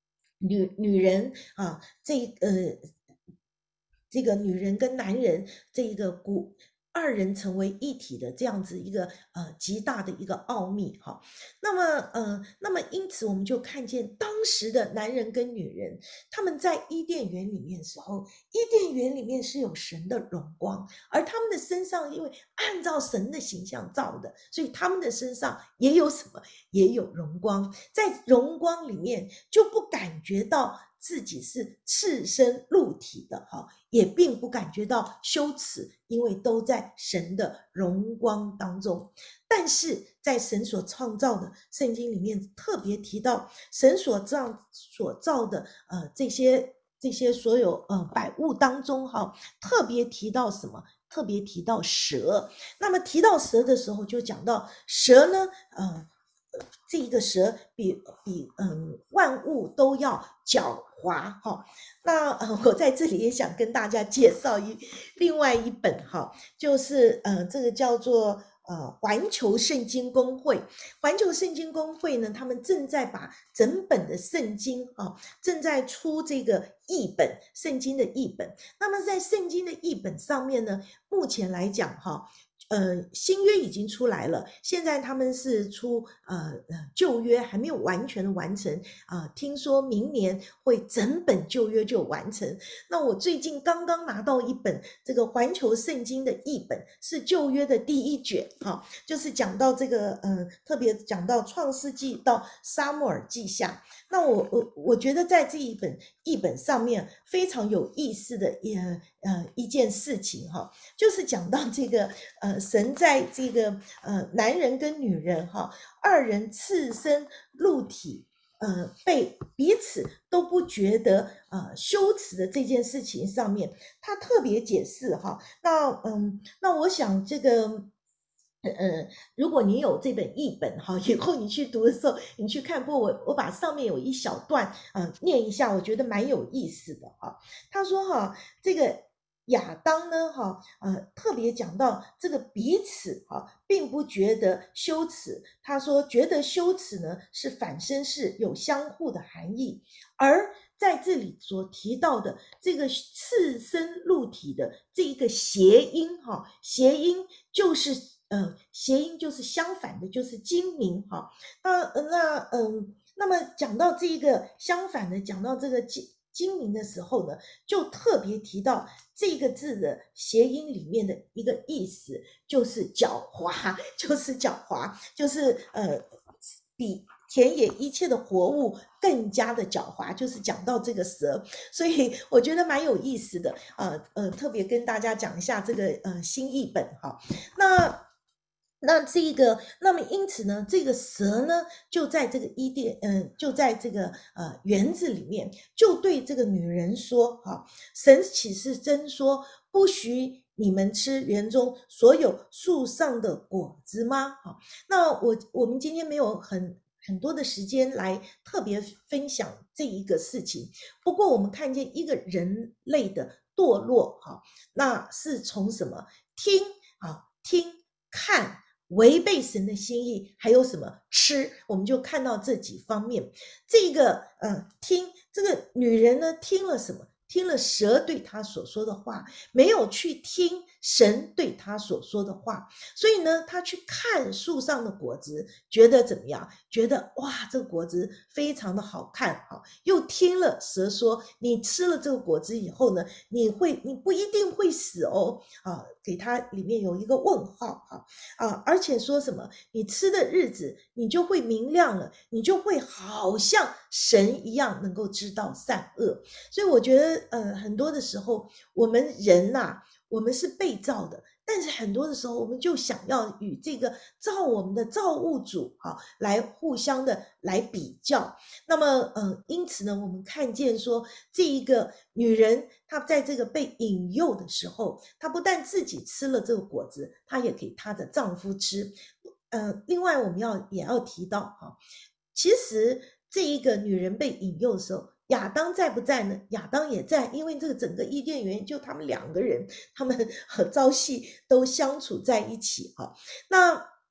女女人啊，这呃这个女人跟男人这一个古二人成为一体的这样子一个呃极大的一个奥秘哈。那么呃，那么因此我们就看见当时的男人跟女人，他们在伊甸园里面的时候，伊甸园里面是有神的荣光，而他们的身上因为按照神的形象造的，所以他们的身上也有什么，也有荣光，在荣光里面就不感觉到自己是赤身露体的哈，也并不感觉到羞耻，因为都在神的荣光当中。但是在神所创造的圣经里面特别提到，神所造所造的呃这些这些所有呃百物当中哈，特别提到什么？特别提到蛇。那么提到蛇的时候，就讲到蛇呢，呃。这一个蛇比比嗯万物都要狡猾哈。那呃我在这里也想跟大家介绍一另外一本哈，就是呃这个叫做呃环球圣经公会。环球圣经公会呢，他们正在把整本的圣经啊，正在出这个译本，圣经的译本。那么在圣经的译本上面呢，目前来讲哈。呃，新约已经出来了，现在他们是出呃呃旧约还没有完全的完成啊、呃，听说明年会整本旧约就完成。那我最近刚刚拿到一本这个环球圣经的译本，是旧约的第一卷啊，就是讲到这个呃，特别讲到创世纪到撒母耳记下。那我我我觉得在这一本译本上面非常有意思的一呃一件事情哈，就是讲到这个呃神在这个呃男人跟女人哈二人赤身露体呃被彼此都不觉得呃羞耻的这件事情上面，他特别解释哈。那嗯那我想这个。呃，如果你有这本译本哈，以后你去读的时候，你去看。不过我我把上面有一小段呃念一下，我觉得蛮有意思的哈。他说哈，这个亚当呢哈呃特别讲到这个彼此哈，并不觉得羞耻。他说觉得羞耻呢是反身式，有相互的含义，而在这里所提到的这个赤身露体的这一个谐音哈，谐音就是。呃，谐音就是相反的，就是精明哈。那那嗯，那么讲到这个相反的，讲到这个精精明的时候呢，就特别提到这个字的谐音里面的一个意思，就是狡猾，就是狡猾，就是呃比田野一切的活物更加的狡猾，就是讲到这个蛇，所以我觉得蛮有意思的啊。呃, 呃特别跟大家讲一下这个呃新译本哈。那那这个，那么因此呢，这个蛇呢，就在这个伊甸，嗯、呃，就在这个呃园子里面，就对这个女人说：“哈，神岂是真说，不许你们吃园中所有树上的果子吗？”哈，那我我们今天没有很很多的时间来特别分享这一个事情，不过我们看见一个人类的堕落，哈，那是从什么听啊听看。违背神的心意，还有什么吃，我们就看到这几方面。这个呃，听这个女人呢，听了什么？听了蛇对她所说的话，没有去听神对她所说的话，所以呢，她去看树上的果子，觉得怎么样？觉得哇，这个果子非常的好看哈。又听了蛇说，你吃了这个果子以后呢，你会，你不一定会死哦啊，给它里面有一个问号哈啊，而且说什么，你吃的日子，你就会明亮了，你就会好像神一样，能够知道善恶。所以我觉得。呃，很多的时候，我们人呐、啊，我们是被造的，但是很多的时候，我们就想要与这个造我们的造物主啊，来互相的来比较。那么，呃，因此呢，我们看见说，这一个女人，她在这个被引诱的时候，她不但自己吃了这个果子，她也给她的丈夫吃。呃，另外我们要也要提到哈，其实这一个女人被引诱的时候。亚当在不在呢？亚当也在，因为这个整个伊甸园就他们两个人，他们朝夕都相处在一起哈。那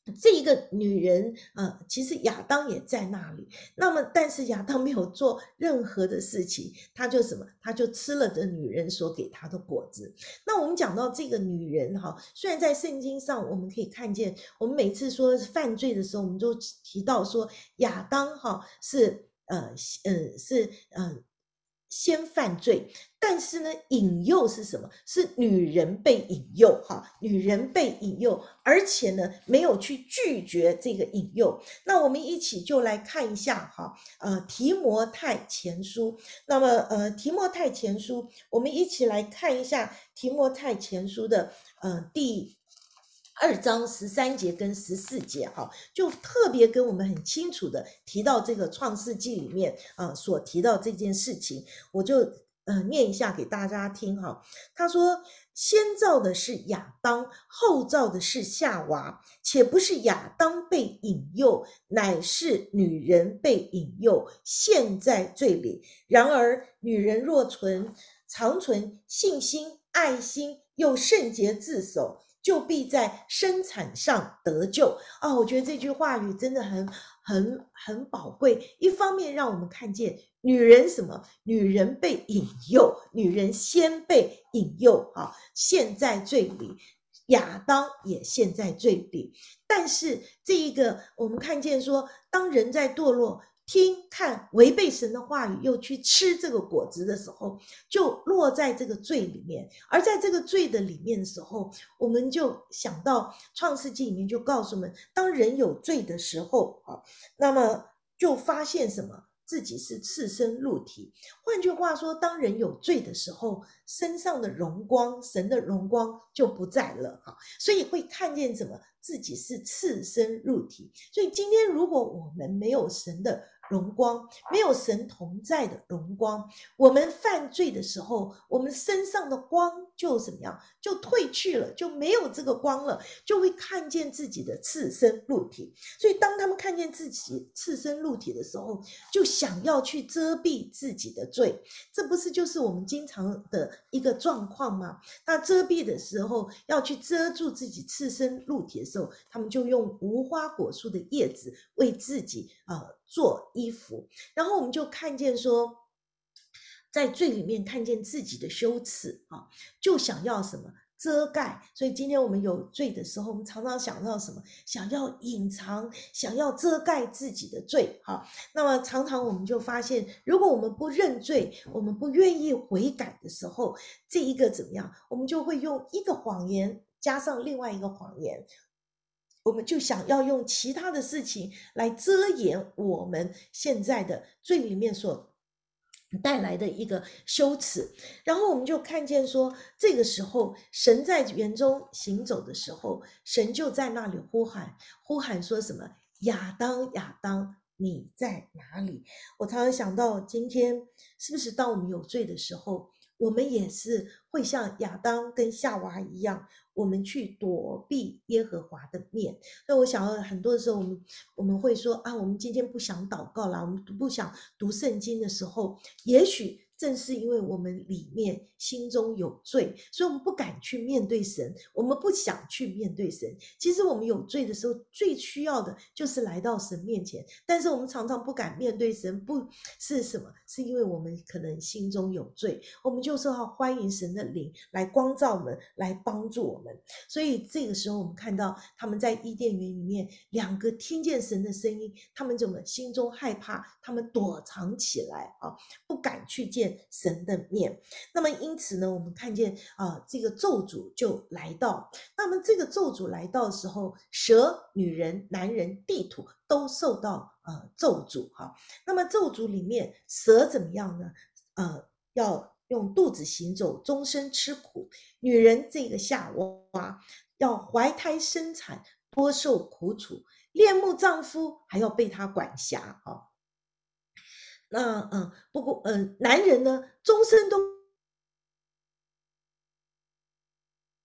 这一个女人，呃，其实亚当也在那里。那么，但是亚当没有做任何的事情，他就什么？他就吃了这女人所给他的果子。那我们讲到这个女人哈，虽然在圣经上我们可以看见，我们每次说犯罪的时候，我们都提到说亚当哈是呃呃是呃先犯罪，但是呢，引诱是什么？是女人被引诱哈，女人被引诱，而且呢，没有去拒绝这个引诱。那我们一起就来看一下哈，呃，提摩太前书。那么，呃，提摩太前书，我们一起来看一下提摩太前书的呃第二章十三节跟十四节哈，就特别跟我们很清楚的提到这个创世纪里面啊、呃、所提到这件事情，我就呃念一下给大家听哈。他说：先造的是亚当，后造的是夏娃，且不是亚当被引诱，乃是女人被引诱，陷在罪里。然而女人若存长存信心、爱心，又圣洁自守，就必在生产上得救啊！我觉得这句话语真的很很很宝贵。一方面让我们看见女人什么？女人被引诱，女人先被引诱啊，陷在罪里。亚当也陷在罪里，但是这一个我们看见说，当人在堕落，听看违背神的话语，又去吃这个果子的时候，就落在这个罪里面。而在这个罪的里面的时候，我们就想到创世纪里面就告诉我们，当人有罪的时候啊，那么就发现什么？自己是赤身露体。换句话说，当人有罪的时候，身上的荣光，神的荣光就不在了哈，所以会看见什么？自己是赤身露体。所以今天如果我们没有神的荣光，没有神同在的荣光，我们犯罪的时候，我们身上的光就怎么样？就褪去了，就没有这个光了，就会看见自己的赤身露体。所以当他们看见自己赤身露体的时候，就想要去遮蔽自己的罪。这不是就是我们经常的一个状况吗？那遮蔽的时候，要去遮住自己赤身露体的时候，他们就用无花果树的叶子为自己呃做衣服。然后我们就看见说，在罪里面看见自己的羞耻啊，就想要什么？遮盖。所以今天我们有罪的时候，我们常常想到什么？想要隐藏，想要遮盖自己的罪哈。那么常常我们就发现，如果我们不认罪，我们不愿意悔改的时候，这一个怎么样？我们就会用一个谎言加上另外一个谎言，我们就想要用其他的事情来遮掩我们现在的罪里面所带来的一个羞耻。然后我们就看见说，这个时候神在园中行走的时候，神就在那里呼喊，呼喊说什么？亚当，亚当，你在哪里？我常常想到今天是不是当我们有罪的时候，我们也是会像亚当跟夏娃一样，我们去躲避耶和华的面。那我想很多的时候我们我们会说啊，我们今天不想祷告啦，我们不想读圣经的时候，也许正是因为我们里面心中有罪，所以我们不敢去面对神，我们不想去面对神。其实我们有罪的时候，最需要的就是来到神面前，但是我们常常不敢面对神，不是什么？是因为我们可能心中有罪，我们就是要欢迎神的灵来光照我们，来帮助我们。所以这个时候我们看到他们在伊甸园里面，两个听见神的声音，他们怎么心中害怕，他们躲藏起来啊，不敢去见神的面。那么因此呢，我们看见啊，这个咒诅就来到。那么这个咒诅来到的时候，蛇、女人、男人、地土都受到呃咒诅哈。那么咒诅里面，蛇怎么样呢？呃，要用肚子行走，终身吃苦。女人这个夏娃要怀胎生产，多受苦楚，恋慕丈夫还要被他管辖啊。那嗯，不过嗯，男人呢，终身都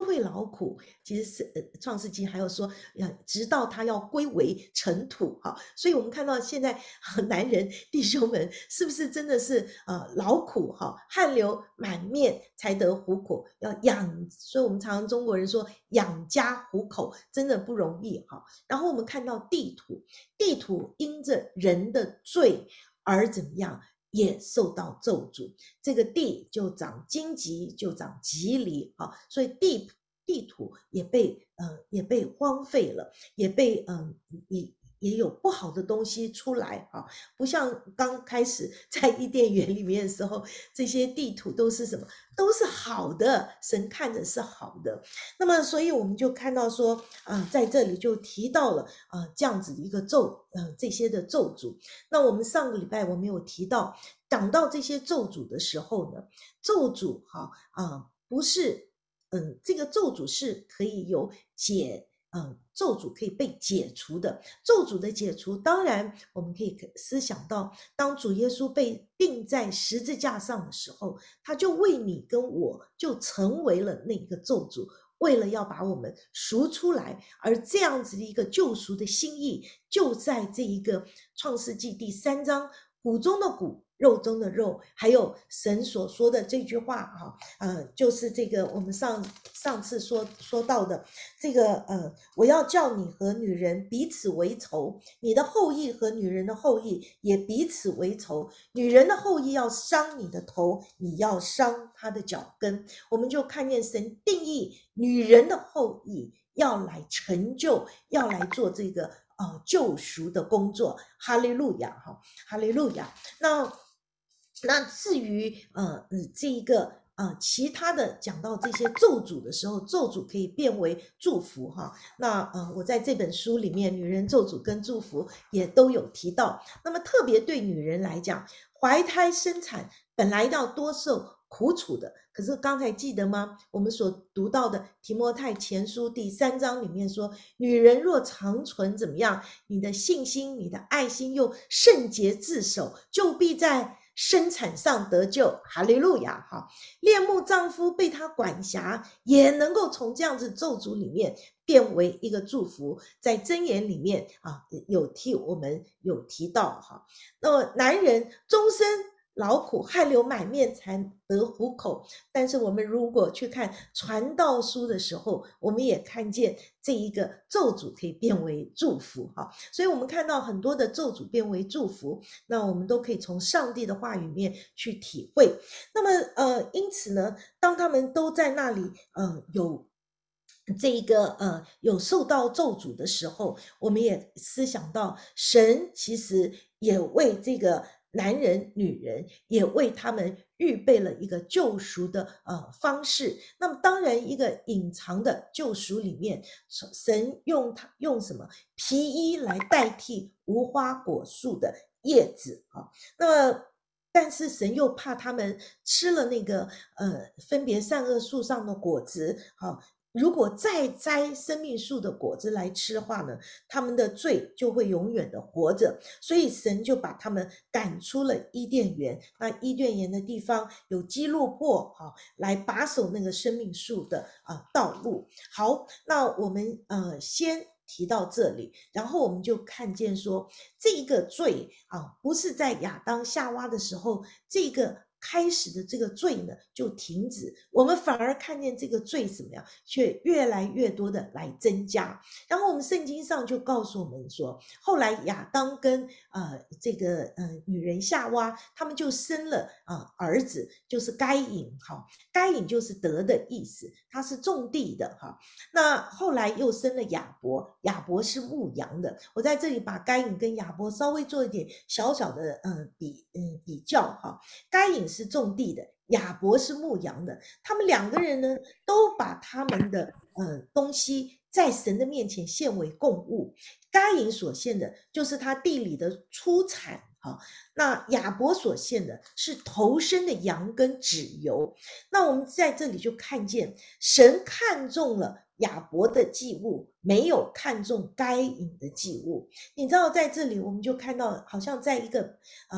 会劳苦，其实是呃创世纪还有说，呃，直到他要归为尘土哈。所以我们看到现在男人弟兄们是不是真的是呃劳苦哈，汗流满面才得糊口，要养，所以我们常常中国人说养家糊口真的不容易哈。然后我们看到地土，地土因着人的罪而怎么样？也受到咒诅，这个地就长荆棘，就长棘藜啊，所以地地土也被呃也被荒废了，也被嗯、呃、也也有不好的东西出来啊，不像刚开始在伊甸园里面的时候，这些地土都是什么？都是好的，神看着是好的。那么，所以我们就看到说啊、呃，在这里就提到了啊、呃、这样子的一个咒，呃这些的咒诅。那我们上个礼拜我们有提到，讲到这些咒诅的时候呢，咒诅哈啊、呃、不是嗯这个咒诅是可以有解。嗯，咒诅可以被解除的，咒诅的解除，当然我们可以思想到，当主耶稣被钉在十字架上的时候，他就为你跟我就成为了那个咒诅，为了要把我们赎出来，而这样子的一个救赎的心意，就在这一个创世纪第三章，骨中的骨，肉中的肉，还有神所说的这句话哈，呃，就是这个我们上上次说说到的这个呃，我要叫你和女人彼此为仇，你的后裔和女人的后裔也彼此为仇，女人的后裔要伤你的头，你要伤她的脚跟。我们就看见神定义女人的后裔要来成就，要来做这个呃救赎的工作。哈利路亚哈，哈利路亚。那那至于呃这一个呃其他的讲到这些咒诅的时候，咒诅可以变为祝福哈。那呃我在这本书里面，女人咒诅跟祝福也都有提到。那么特别对女人来讲，怀胎生产本来要多受苦楚的，可是刚才记得吗？我们所读到的提摩太前书第三章里面说，女人若长存怎么样？你的信心、你的爱心又圣洁自守，就必在生产上得救。哈利路亚哈！恋慕丈夫被他管辖，也能够从这样子咒诅里面变为一个祝福。在箴言里面啊，有替我们有提到哈。那么男人终身劳苦，汗流满面才得糊口。但是我们如果去看传道书的时候，我们也看见这一个咒诅可以变为祝福哈。所以我们看到很多的咒诅变为祝福，那我们都可以从上帝的话语里面去体会。那么呃，因此呢，当他们都在那里呃有这一个呃有受到咒诅的时候，我们也思想到神其实也为这个男人女人也为他们预备了一个救赎的呃方式。那么当然一个隐藏的救赎里面，神用他用什么皮衣来代替无花果树的叶子啊？那么但是神又怕他们吃了那个呃分别善恶树上的果子啊，如果再摘生命树的果子来吃的话呢，他们的罪就会永远的活着。所以神就把他们赶出了伊甸园。那伊甸园的地方有基路伯哈、啊、来把守那个生命树的啊道路。好，那我们呃先提到这里，然后我们就看见说，这个罪啊，不是在亚当夏娃的时候，这个开始的这个罪呢就停止，我们反而看见这个罪怎么样，却越来越多的来增加。然后我们圣经上就告诉我们说，后来亚当跟呃这个呃女人夏娃，他们就生了啊、呃、儿子，就是该隐哈，该隐就是得的意思，他是种地的哈。那后来又生了亚伯，亚伯是牧羊的。我在这里把该隐跟亚伯稍微做一点小小的呃比嗯比较哈。该隐是种地的，亚伯是牧羊的，他们两个人呢，都把他们的呃东西在神的面前献为供物。该隐所献的就是他地里的出产，好，那亚伯所献的是头生的羊跟脂油。那我们在这里就看见神看中了亚伯的祭物，没有看中该隐的祭物。你知道在这里我们就看到好像在一个呃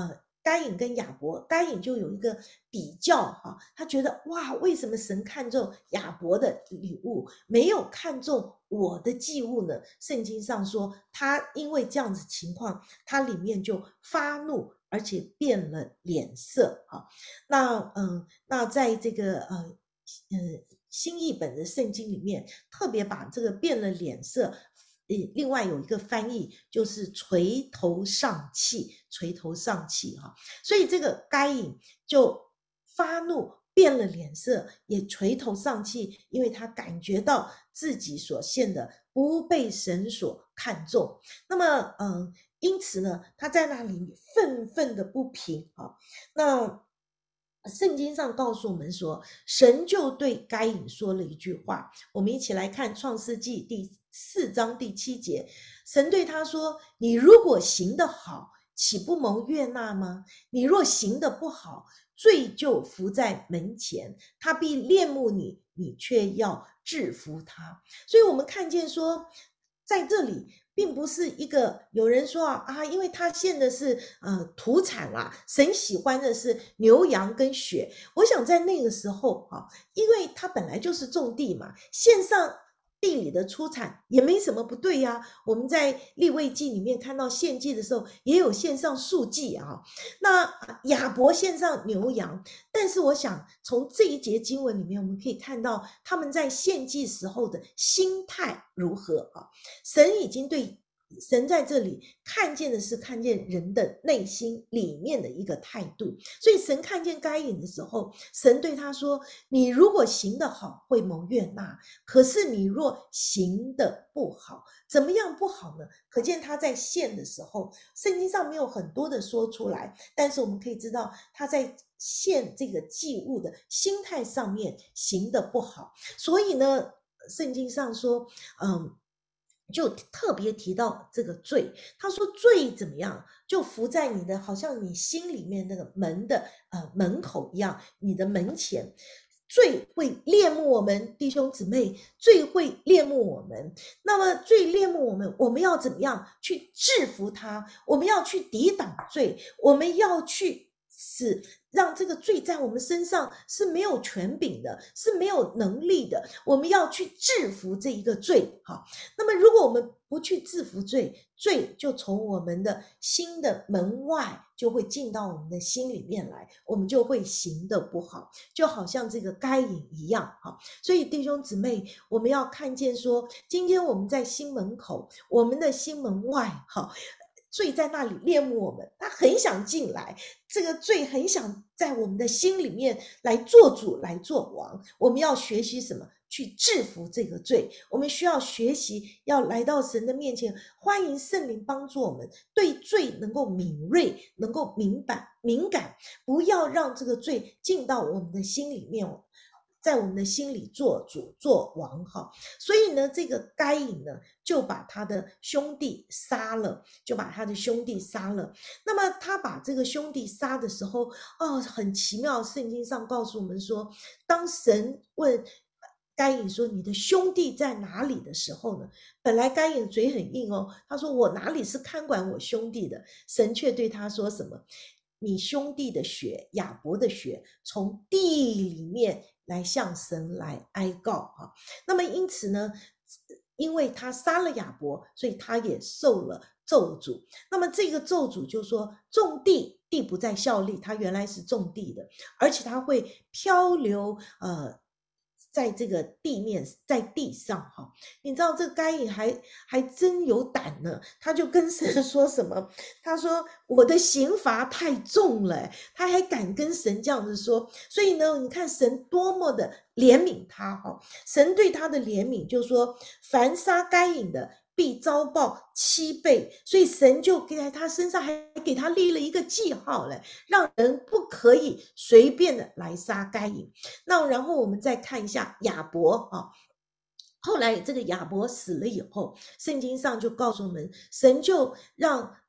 该隐跟亚伯，该隐就有一个比较哈，他觉得哇，为什么神看中亚伯的礼物，没有看中我的祭物呢？圣经上说，他因为这样子情况，他里面就发怒，而且变了脸色哈。那嗯，那在这个呃呃新译本的圣经里面，特别把这个变了脸色。另外有一个翻译就是垂头丧气，垂头丧气哈，所以这个该隐就发怒，变了脸色，也垂头丧气，因为他感觉到自己所献的不被神所看重。那么，嗯，因此呢，他在那里愤愤的不平啊。那圣经上告诉我们说，神就对该隐说了一句话，我们一起来看创世纪第四章第七节，神对他说，你如果行得好，岂不蒙悦纳吗？你若行得不好，罪就伏在门前，他必恋慕你，你却要制服他。所以我们看见说，在这里并不是一个有人说啊啊，因为他献的是呃土产啦，神喜欢的是牛羊跟血。我想在那个时候啊，因为他本来就是种地嘛，献上地里的出产也没什么不对呀、啊。我们在利未记里面看到献祭的时候，也有献上素祭啊。那亚伯献上牛羊，但是我想从这一节经文里面，我们可以看到他们在献祭时候的心态如何啊？神已经对。神在这里看见的是看见人的内心里面的一个态度，所以神看见该隐的时候，神对他说，你如果行得好会蒙悦纳，可是你若行得不好，怎么样不好呢？可见他在献的时候，圣经上没有很多的说出来，但是我们可以知道他在献这个祭物的心态上面行得不好，所以呢圣经上说嗯就特别提到这个罪，他说罪怎么样，就伏在你的好像你心里面那个门的呃门口一样，你的门前。罪会恋慕我们弟兄姊妹，罪会恋慕我们。那么罪恋慕我们，我们要怎么样去制服他？我们要去抵挡罪，我们要去使让这个罪在我们身上是没有权柄的，是没有能力的。我们要去制服这一个罪。好，那么如果我们不去制服罪，罪就从我们的心的门外就会进到我们的心里面来，我们就会行得不好，就好像这个该隐一样。好，所以弟兄姊妹，我们要看见说，今天我们在心门口，我们的心门外，好，罪在那里恋慕我们，他很想进来，这个罪很想在我们的心里面来做主，来做王。我们要学习什么？去制服这个罪。我们需要学习，要来到神的面前，欢迎圣灵帮助我们，对罪能够敏锐，能够明白敏感，不要让这个罪进到我们的心里面，在我们的心里做主做王哈。所以呢，这个该隐呢就把他的兄弟杀了，就把他的兄弟杀了。那么他把这个兄弟杀的时候，哦，很奇妙，圣经上告诉我们说，当神问该隐说你的兄弟在哪里的时候呢，本来该隐嘴很硬哦，他说我哪里是看管我兄弟的，神却对他说什么，你兄弟的血，亚伯的血从地里面来向神来哀告啊。那么因此呢，因为他杀了亚伯，所以他也受了咒诅。那么这个咒诅就说种地，地不再效力，他原来是种地的，而且他会漂流呃在这个地面，在地上哈。你知道这该隐还还真有胆呢，他就跟神说什么，他说我的刑罚太重了，他还敢跟神这样子说。所以呢，你看神多么的怜悯他哈，神对他的怜悯就说，凡杀该隐的必遭报七倍，所以神就给他身上还给他立了一个记号了，让人不可以随便的来杀该隐。那然后我们再看一下亚伯啊，后来这个亚伯死了以后，圣经上就告诉我们，神就让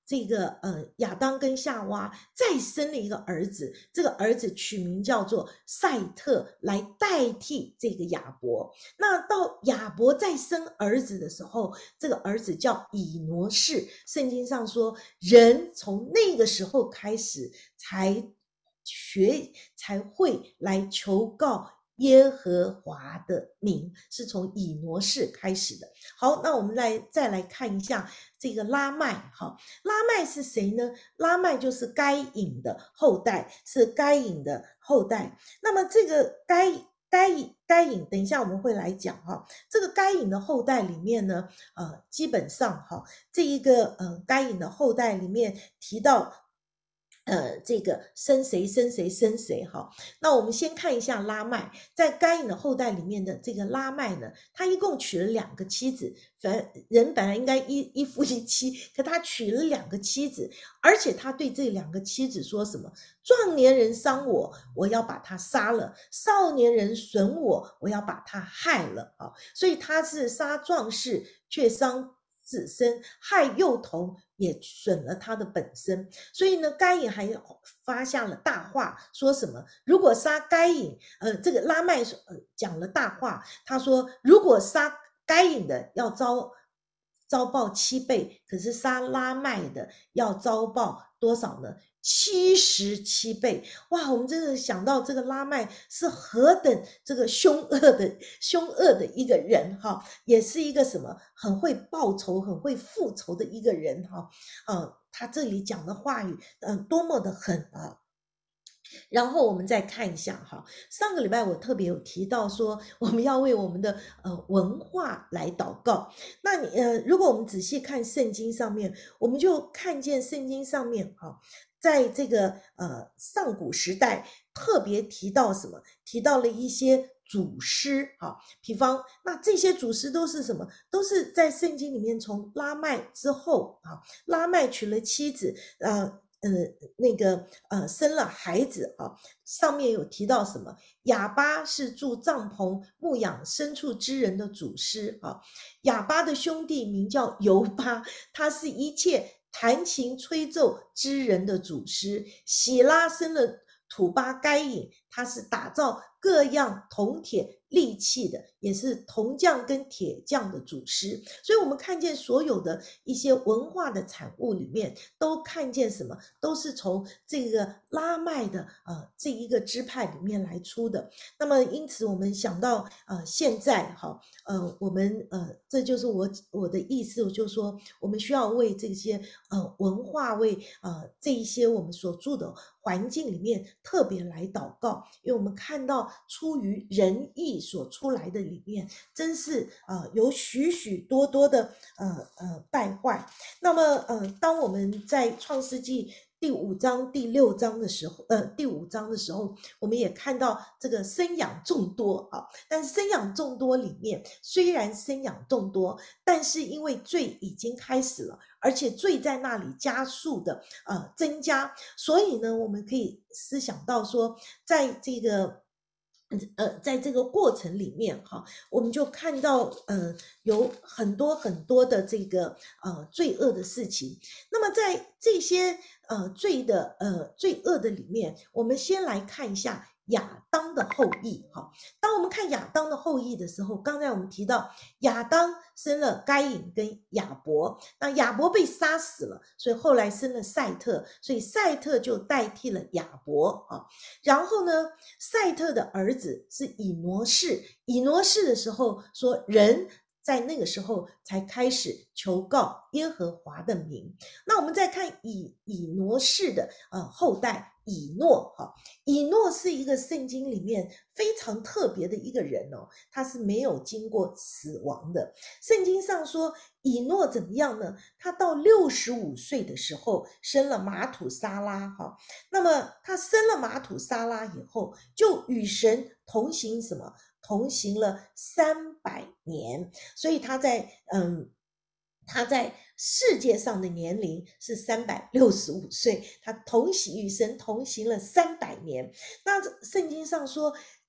这个呃亚当跟夏娃再生了一个儿子，这个儿子取名叫做赛特，来代替这个亚伯。那到亚伯再生儿子的时候，这个儿子叫以挪士。圣经上说，人从那个时候开始才学才会来求告耶和华的名，是从以挪士开始的。好，那我们来再来看一下这个拉麦。好，拉麦是谁呢？拉麦就是该隐的后代，是该隐的后代。那么这个该该该隐，等一下我们会来讲哈。这个该隐的后代里面呢，呃，基本上哈，这一个呃该隐的后代里面提到。呃，这个生谁生谁生谁哈。那我们先看一下拉麦，在该隐的后代里面的这个拉麦呢，他一共娶了两个妻子。反人本来应该一一夫一妻，可他娶了两个妻子，而且他对这两个妻子说什么？壮年人伤我，我要把他杀了；少年人损我，我要把他害了啊！所以他是杀壮士，却伤子孙，害幼童，也损了他的本身。所以呢，该隐还发下了大话，说什么？如果杀该隐，呃，这个拉麦呃讲了大话，他说，如果杀该隐的要遭遭报七倍，可是杀拉麦的要遭报多少呢？七十七倍。哇，我们真的想到这个拉麦是何等这个凶恶的凶恶的一个人哈，也是一个什么很会报仇很会复仇的一个人哈。呃，他这里讲的话语嗯、呃、多么的狠啊。然后我们再看一下哈，上个礼拜我特别有提到说，我们要为我们的呃文化来祷告。那你呃，如果我们仔细看圣经上面，我们就看见圣经上面哈，在这个呃上古时代特别提到什么？提到了一些祖师啊，比方那这些祖师都是什么？都是在圣经里面从拉麦之后啊，拉麦娶了妻子，呃。呃，那个呃，生了孩子啊，上面有提到什么？亚巴是住帐篷、牧养牲畜之人的祖师啊。亚巴的兄弟名叫犹巴，他是一切弹琴吹奏之人的祖师。喜拉生了土巴该隐，他是打造各样铜铁利器的，也是铜匠跟铁匠的祖师。所以我们看见所有的一些文化的产物里面，都看见什么？都是从这个拉麦的呃这一个支派里面来出的。那么因此我们想到呃现在哈呃我们呃这就是我我的意思，就是说我们需要为这些呃文化，为呃这一些我们所住的环境里面特别来祷告，因为我们看到出于仁义所出来的里面，真是呃有许许多多的呃呃败坏。那么呃当我们在创世纪第五章第六章的时候，呃第五章的时候，我们也看到这个生养众多啊，但是生养众多里面，虽然生养众多，但是因为罪已经开始了，而且罪在那里加速的呃增加，所以呢，我们可以思想到说，在这个。呃，在这个过程里面哈，我们就看到呃有很多很多的这个呃罪恶的事情。那么在这些呃罪的呃罪恶的里面，我们先来看一下亚当的后裔哈。当我们看亚当的后裔的时候，刚才我们提到亚当生了该隐跟亚伯，那亚伯被杀死了，所以后来生了赛特，所以赛特就代替了亚伯啊。然后呢，赛特的儿子是以挪士，以挪士的时候说人在那个时候才开始求告耶和华的名。那我们再看以以挪士的呃后代以诺哈，以诺是一个圣经里面非常特别的一个人哦，他是没有经过死亡的。圣经上说以诺怎么样呢？他到六十五岁的时候生了马土沙拉哈，那么他生了马土沙拉以后，就与神同行什么？同行了三百年，所以他在嗯。他在世界上的年龄是三百六十五岁，他同行与神同行了三百年。那圣经上说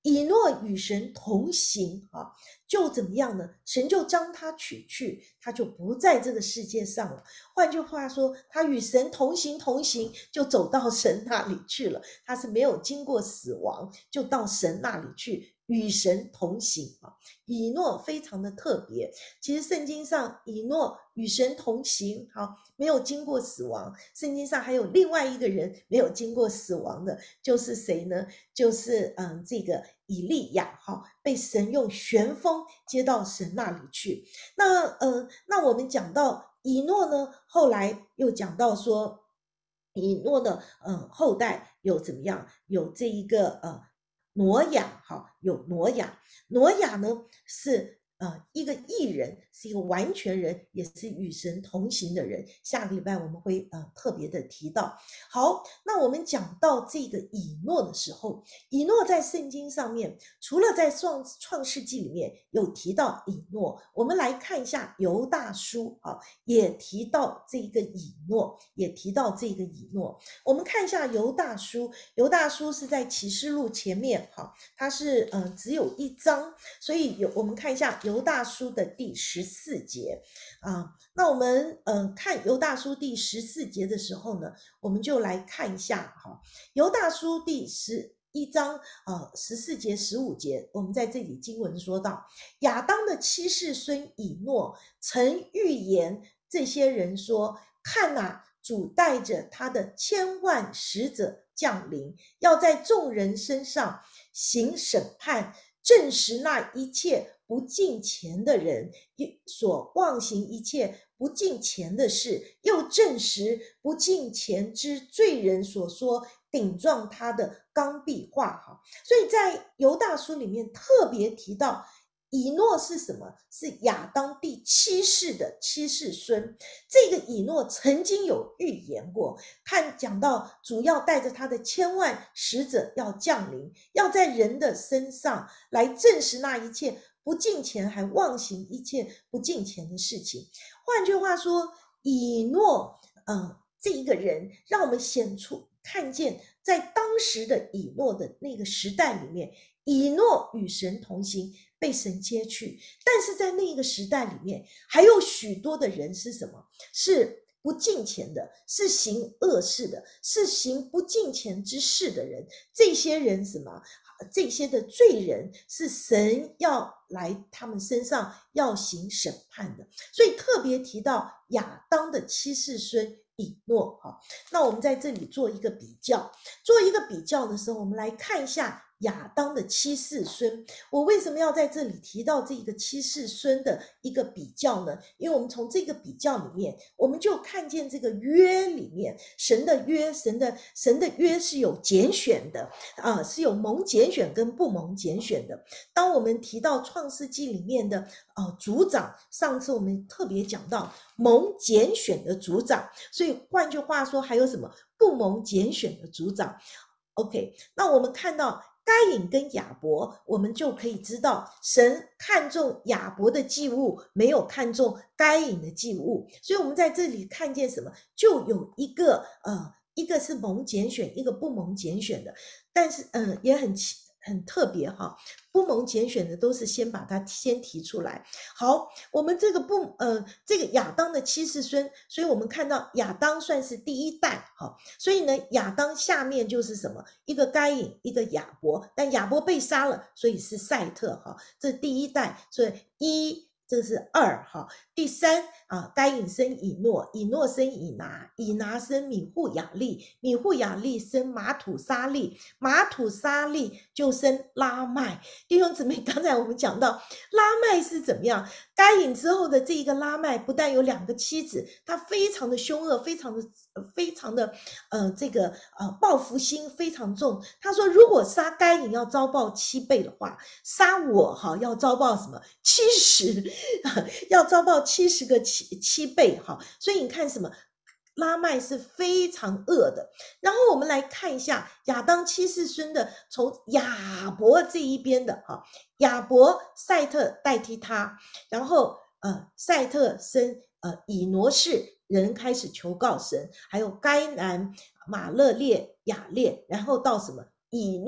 以诺与神同行啊，就怎么样呢？神就将他取去，他就不在这个世界上了。换句话说，他与神同行同行，就走到神那里去了。他是没有经过死亡，就到神那里去，与神同行啊。以诺非常的特别，其实圣经上以诺与神同行，好，没有经过死亡。圣经上还有另外一个人没有经过死亡的，就是谁呢？就是嗯，这个以利亚哈，被神用旋风接到神那里去。那呃，那我们讲到以诺呢，后来又讲到说，以诺的呃后代有怎么样？有这一个呃挪亚哈，有挪亚，挪亚呢是呃一个义人，是一个完全人，也是与神同行的人。下个礼拜我们会呃特别的提到。好，那我们讲到这个以诺的时候，以诺在圣经上面，除了在创创世纪里面有提到以诺，我们来看一下犹大书啊，也提到这个以诺，也提到这个以诺。我们看一下犹大书，犹大书是在启示录前面哈，它是呃只有一章，所以有我们看一下犹大书的第十四节啊。那我们呃看犹大书第十四节的时候呢，我们就来看一下哈，犹大书第十一章啊十四节十五节，我们在这里经文说到，亚当的七世孙以诺曾预言这些人说，看哪，主带着他的千万使者降临，要在众人身上行审判，证实那一切不敬虔的人所妄行一切不敬虔的事，又证实不敬虔之罪人所说顶撞他的刚愎话。所以在犹大书里面特别提到以诺是什么？是亚当第七世的七世孙。这个以诺曾经有预言过，看讲到主要带着他的千万使者要降临，要在人的身上来证实那一切不敬虔还妄行一切不敬虔的事情。换句话说，以诺呃这一个人让我们显出看见在当时的以诺的那个时代里面，以诺与神同行，被神接去。但是在那个时代里面，还有许多的人是什么？是不敬虔的，是行恶事的，是行不敬虔之事的人。这些人什么？这些的罪人是神要来他们身上要行审判的。所以特别提到亚当的七世孙以诺。那我们在这里做一个比较，做一个比较的时候，我们来看一下亚当的七世孙。我为什么要在这里提到这个七世孙的一个比较呢？因为我们从这个比较里面，我们就看见这个约里面，神的约，神的神的约是有拣选的啊、呃，是有蒙拣选跟不蒙拣选的。当我们提到创世纪里面的呃族长，上次我们特别讲到蒙拣选的族长，所以换句话说，还有什么不蒙拣选的族长。OK， 那我们看到该隐跟亚伯，我们就可以知道神看重亚伯的祭物，没有看重该隐的祭物。所以我们在这里看见什么？就有一个呃，一个是蒙拣选，一个不蒙拣选的。但是呃，也很很特别哈，不蒙拣选的都是先把它先提出来。好，我们这个不呃这个亚当的七世孙，所以我们看到亚当算是第一代哈，所以呢亚当下面就是什么？一个该隐，一个亚伯，但亚伯被杀了，所以是赛特哈，这第一代，所以一。这是二哈，第三啊，该隐生以诺，以诺生以拿，以拿生米户雅利，米户雅利生马土沙利，马土沙利就生拉麦。弟兄姊妹，刚才我们讲到拉麦是怎么样？该隐之后的这一个拉麦，不但有两个妻子，他非常的凶恶，非常的非常的呃这个呃报复心非常重。他说，如果杀该隐要遭报七倍的话，杀我哈要遭报什么？七十。要遭报七十个七七倍哈，所以你看什么？拉麦是非常恶的。然后我们来看一下亚当七世孙的，从亚伯这一边的哈，亚伯赛特代替他，然后呃赛特生呃以挪士，人开始求告神，还有该南马勒列雅列，然后到什么以诺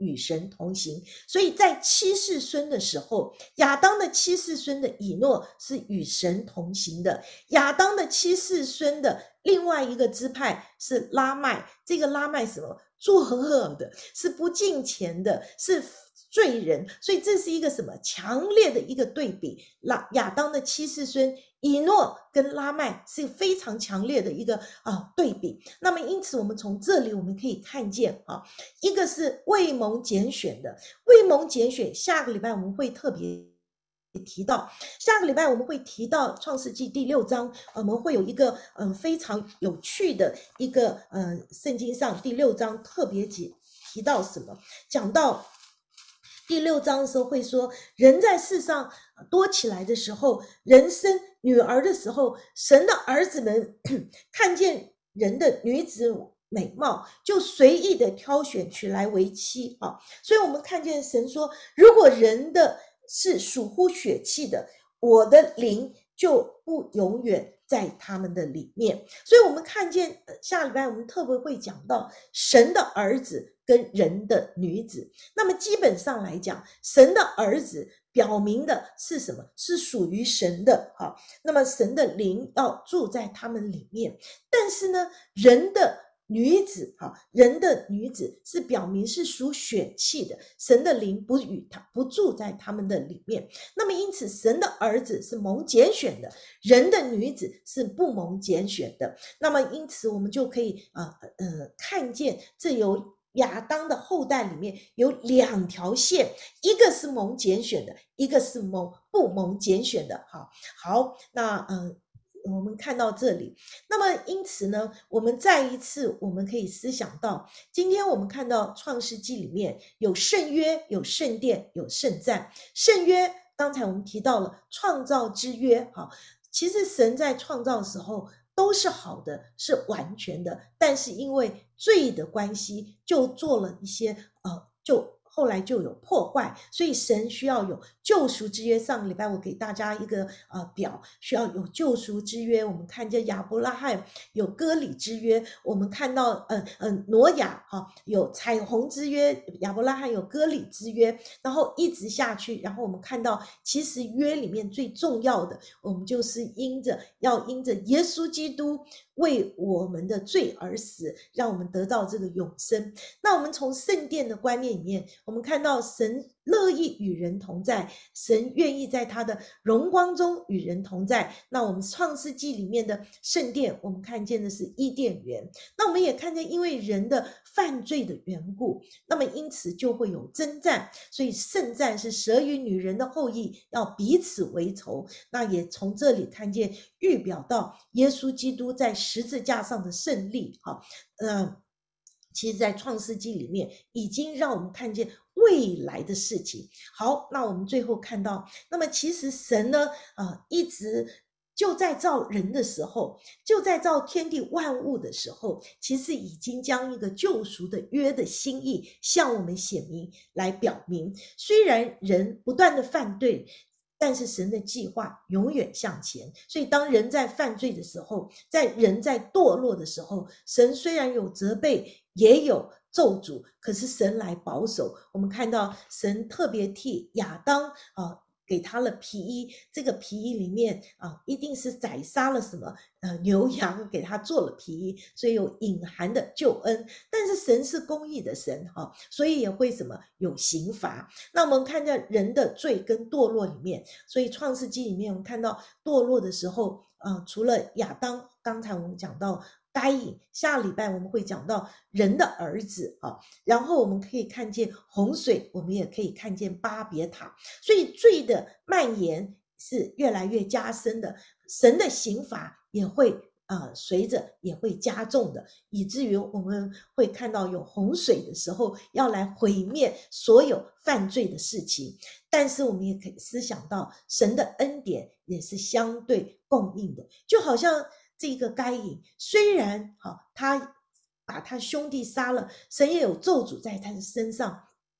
与神同行。所以在七世孙的时候，亚当的七世孙的以诺是与神同行的，亚当的七世孙的另外一个支派是拉麦，这个拉麦什么？作恶的，是不敬虔的，是罪人。所以这是一个什么强烈的一个对比，拉亚当的七世孙以诺跟拉麦是非常强烈的一个啊对比。那么因此我们从这里我们可以看见啊，一个是未蒙拣选的，未蒙拣选，下个礼拜我们会特别提到，下个礼拜我们会提到创世纪第六章，我们会有一个呃非常有趣的一个呃圣经上第六章特别提提到什么，讲到第六章的时候会说，人在世上多起来的时候，人生女儿的时候，神的儿子们看见人的女子美貌，就随意的挑选娶来为妻啊。所以我们看见神说，如果人的是属乎血气的，我的灵就不永远在他们的里面。所以我们看见下礼拜我们特别会讲到神的儿子跟人的女子。那么基本上来讲，神的儿子表明的是什么？是属于神的。好，那么神的灵要住在他们里面。但是呢，人的女子，人的女子是表明是属血气的，神的灵不与他不住在他们的里面。那么因此神的儿子是蒙拣选的，人的女子是不蒙拣选的。那么因此我们就可以呃呃看见这有亚当的后代里面有两条线，一个是蒙拣选的，一个是蒙不蒙拣选的。好，好，那呃我们看到这里，那么因此呢，我们再一次我们可以思想到，今天我们看到创世纪里面有圣约，有圣殿，有圣战。圣约刚才我们提到了创造之约，好，其实神在创造的时候都是好的，是完全的，但是因为罪的关系，就做了一些呃，就后来就有破坏，所以神需要有救赎之约。上个礼拜我给大家一个呃表，需要有救赎之约。我们看见亚伯拉罕有割礼之约，我们看到呃呃挪亚哈、啊、有彩虹之约，亚伯拉罕有割礼之约，然后一直下去，然后我们看到其实约里面最重要的，我们就是因着要因着耶稣基督为我们的罪而死，让我们得到这个永生。那我们从圣殿的观念里面，我们看到神乐意与人同在，神愿意在他的荣光中与人同在。那我们创世纪里面的圣殿，我们看见的是伊甸园。那我们也看见因为人的犯罪的缘故，那么因此就会有征战，所以圣战是蛇与女人的后裔要彼此为仇。那也从这里看见预表到耶稣基督在十字架上的胜利。好，呃其实在创世纪里面已经让我们看见未来的事情。好，那我们最后看到，那么其实神呢呃，一直就在造人的时候，就在造天地万物的时候，其实已经将一个救赎的约的心意向我们显明来表明。虽然人不断的犯对，但是神的计划永远向前。所以当人在犯罪的时候，在人在堕落的时候，神虽然有责备也有咒诅，可是神来保守。我们看到神特别替亚当啊给他了皮衣，这个皮衣里面啊一定是宰杀了什么呃牛羊给他做了皮衣，所以有隐含的救恩。但是神是公义的神啊，所以也会什么有刑罚。那我们看见人的罪跟堕落里面，所以创世纪里面我们看到堕落的时候呃除了亚当，刚才我们讲到该隐，下礼拜我们会讲到人的儿子啊，然后我们可以看见洪水，我们也可以看见巴别塔。所以罪的蔓延是越来越加深的，神的刑罚也会呃随着也会加重的，以至于我们会看到有洪水的时候要来毁灭所有犯罪的事情。但是我们也可以思想到神的恩典也是相对供应的，就好像这个该隐虽然好他把他兄弟杀了，神也有咒诅在他的身上，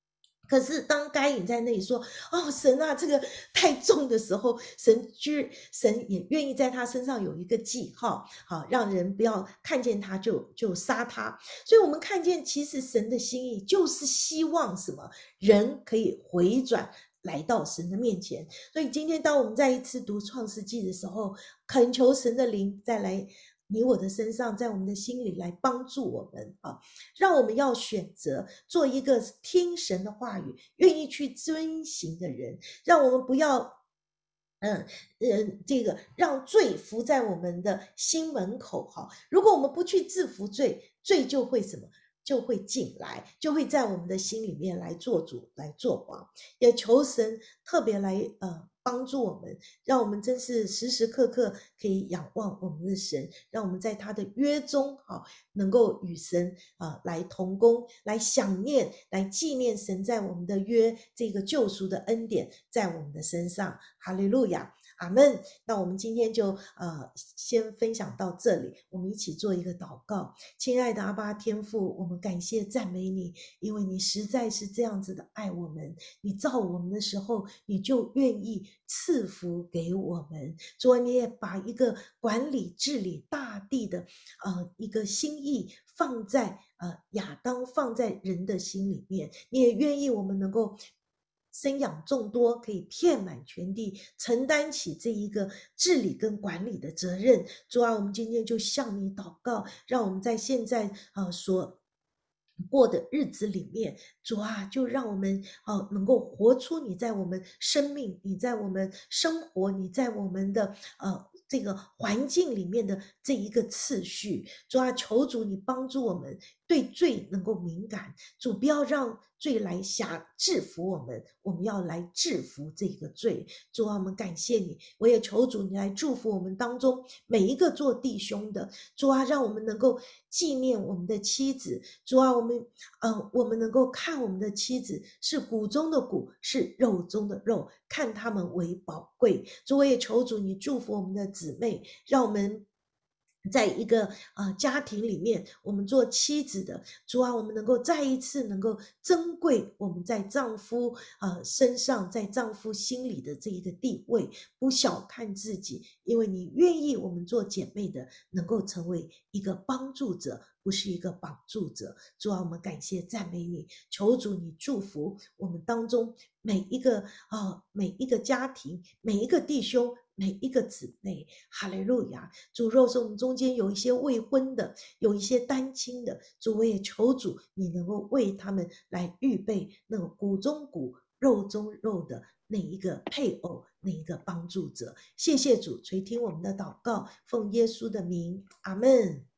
可是当该隐在那里说：“哦，神啊，这个太重的时候，神居神也愿意在他身上有一个记号，好，让人不要看见他就就杀他。所以，我们看见其实神的心意就是希望什么人可以回转。来到神的面前，所以今天当我们再一次读创世纪的时候，恳求神的灵再来你我的身上，在我们的心里来帮助我们啊，让我们要选择做一个听神的话语，愿意去遵行的人，让我们不要。嗯嗯，这个让罪伏在我们的心门口哈。如果我们不去制服罪，罪就会什么？就会进来，就会在我们的心里面来做主，来做王。也求神特别来呃帮助我们，让我们真是时时刻刻可以仰望我们的神，让我们在他的约中哈、啊，能够与神啊来同工，来想念，来纪念神在我们的约这个救赎的恩典在我们的身上。哈利路亚。阿们。那我们今天就呃先分享到这里，我们一起做一个祷告。亲爱的阿爸天父，我们感谢赞美你，因为你实在是这样子的爱我们。你造我们的时候，你就愿意赐福给我们。主啊，你也把一个管理治理大地的呃一个心意放在呃亚当放在人的心里面，你也愿意我们能够生养众多，可以遍满全地，承担起这一个治理跟管理的责任。主啊，我们今天就向你祷告，让我们在现在呃所过的日子里面，主啊，就让我们呃能够活出你在我们生命，你在我们生活，你在我们的呃这个环境里面的这一个次序。主啊，求主你帮助我们对罪能够敏感，主不要让罪来辖制服我们，我们要来制服这个罪。主啊，我们感谢你，我也求主你来祝福我们当中每一个做弟兄的。主啊，让我们能够纪念我们的妻子。主啊，我们呃，我们能够看我们的妻子是骨中的骨，是肉中的肉，看他们为宝贵。主，我也求主你祝福我们的姊妹，让我们在一个呃家庭里面，我们做妻子的，主啊，我们能够再一次能够珍贵我们在丈夫呃身上，在丈夫心里的这一个地位，不小看自己，因为你愿意我们做姐妹的能够成为一个帮助者，不是一个绑住者。主啊，我们感谢赞美你，求主你祝福我们当中每一个啊、呃、每一个家庭，每一个弟兄，每一个姊妹。哈利路亚。主，若是我们中间有一些未婚的，有一些单亲的，主，我也求主你能够为他们来预备那个骨中骨肉中肉的那一个配偶，那一个帮助者。谢谢主垂听我们的祷告，奉耶稣的名，阿们。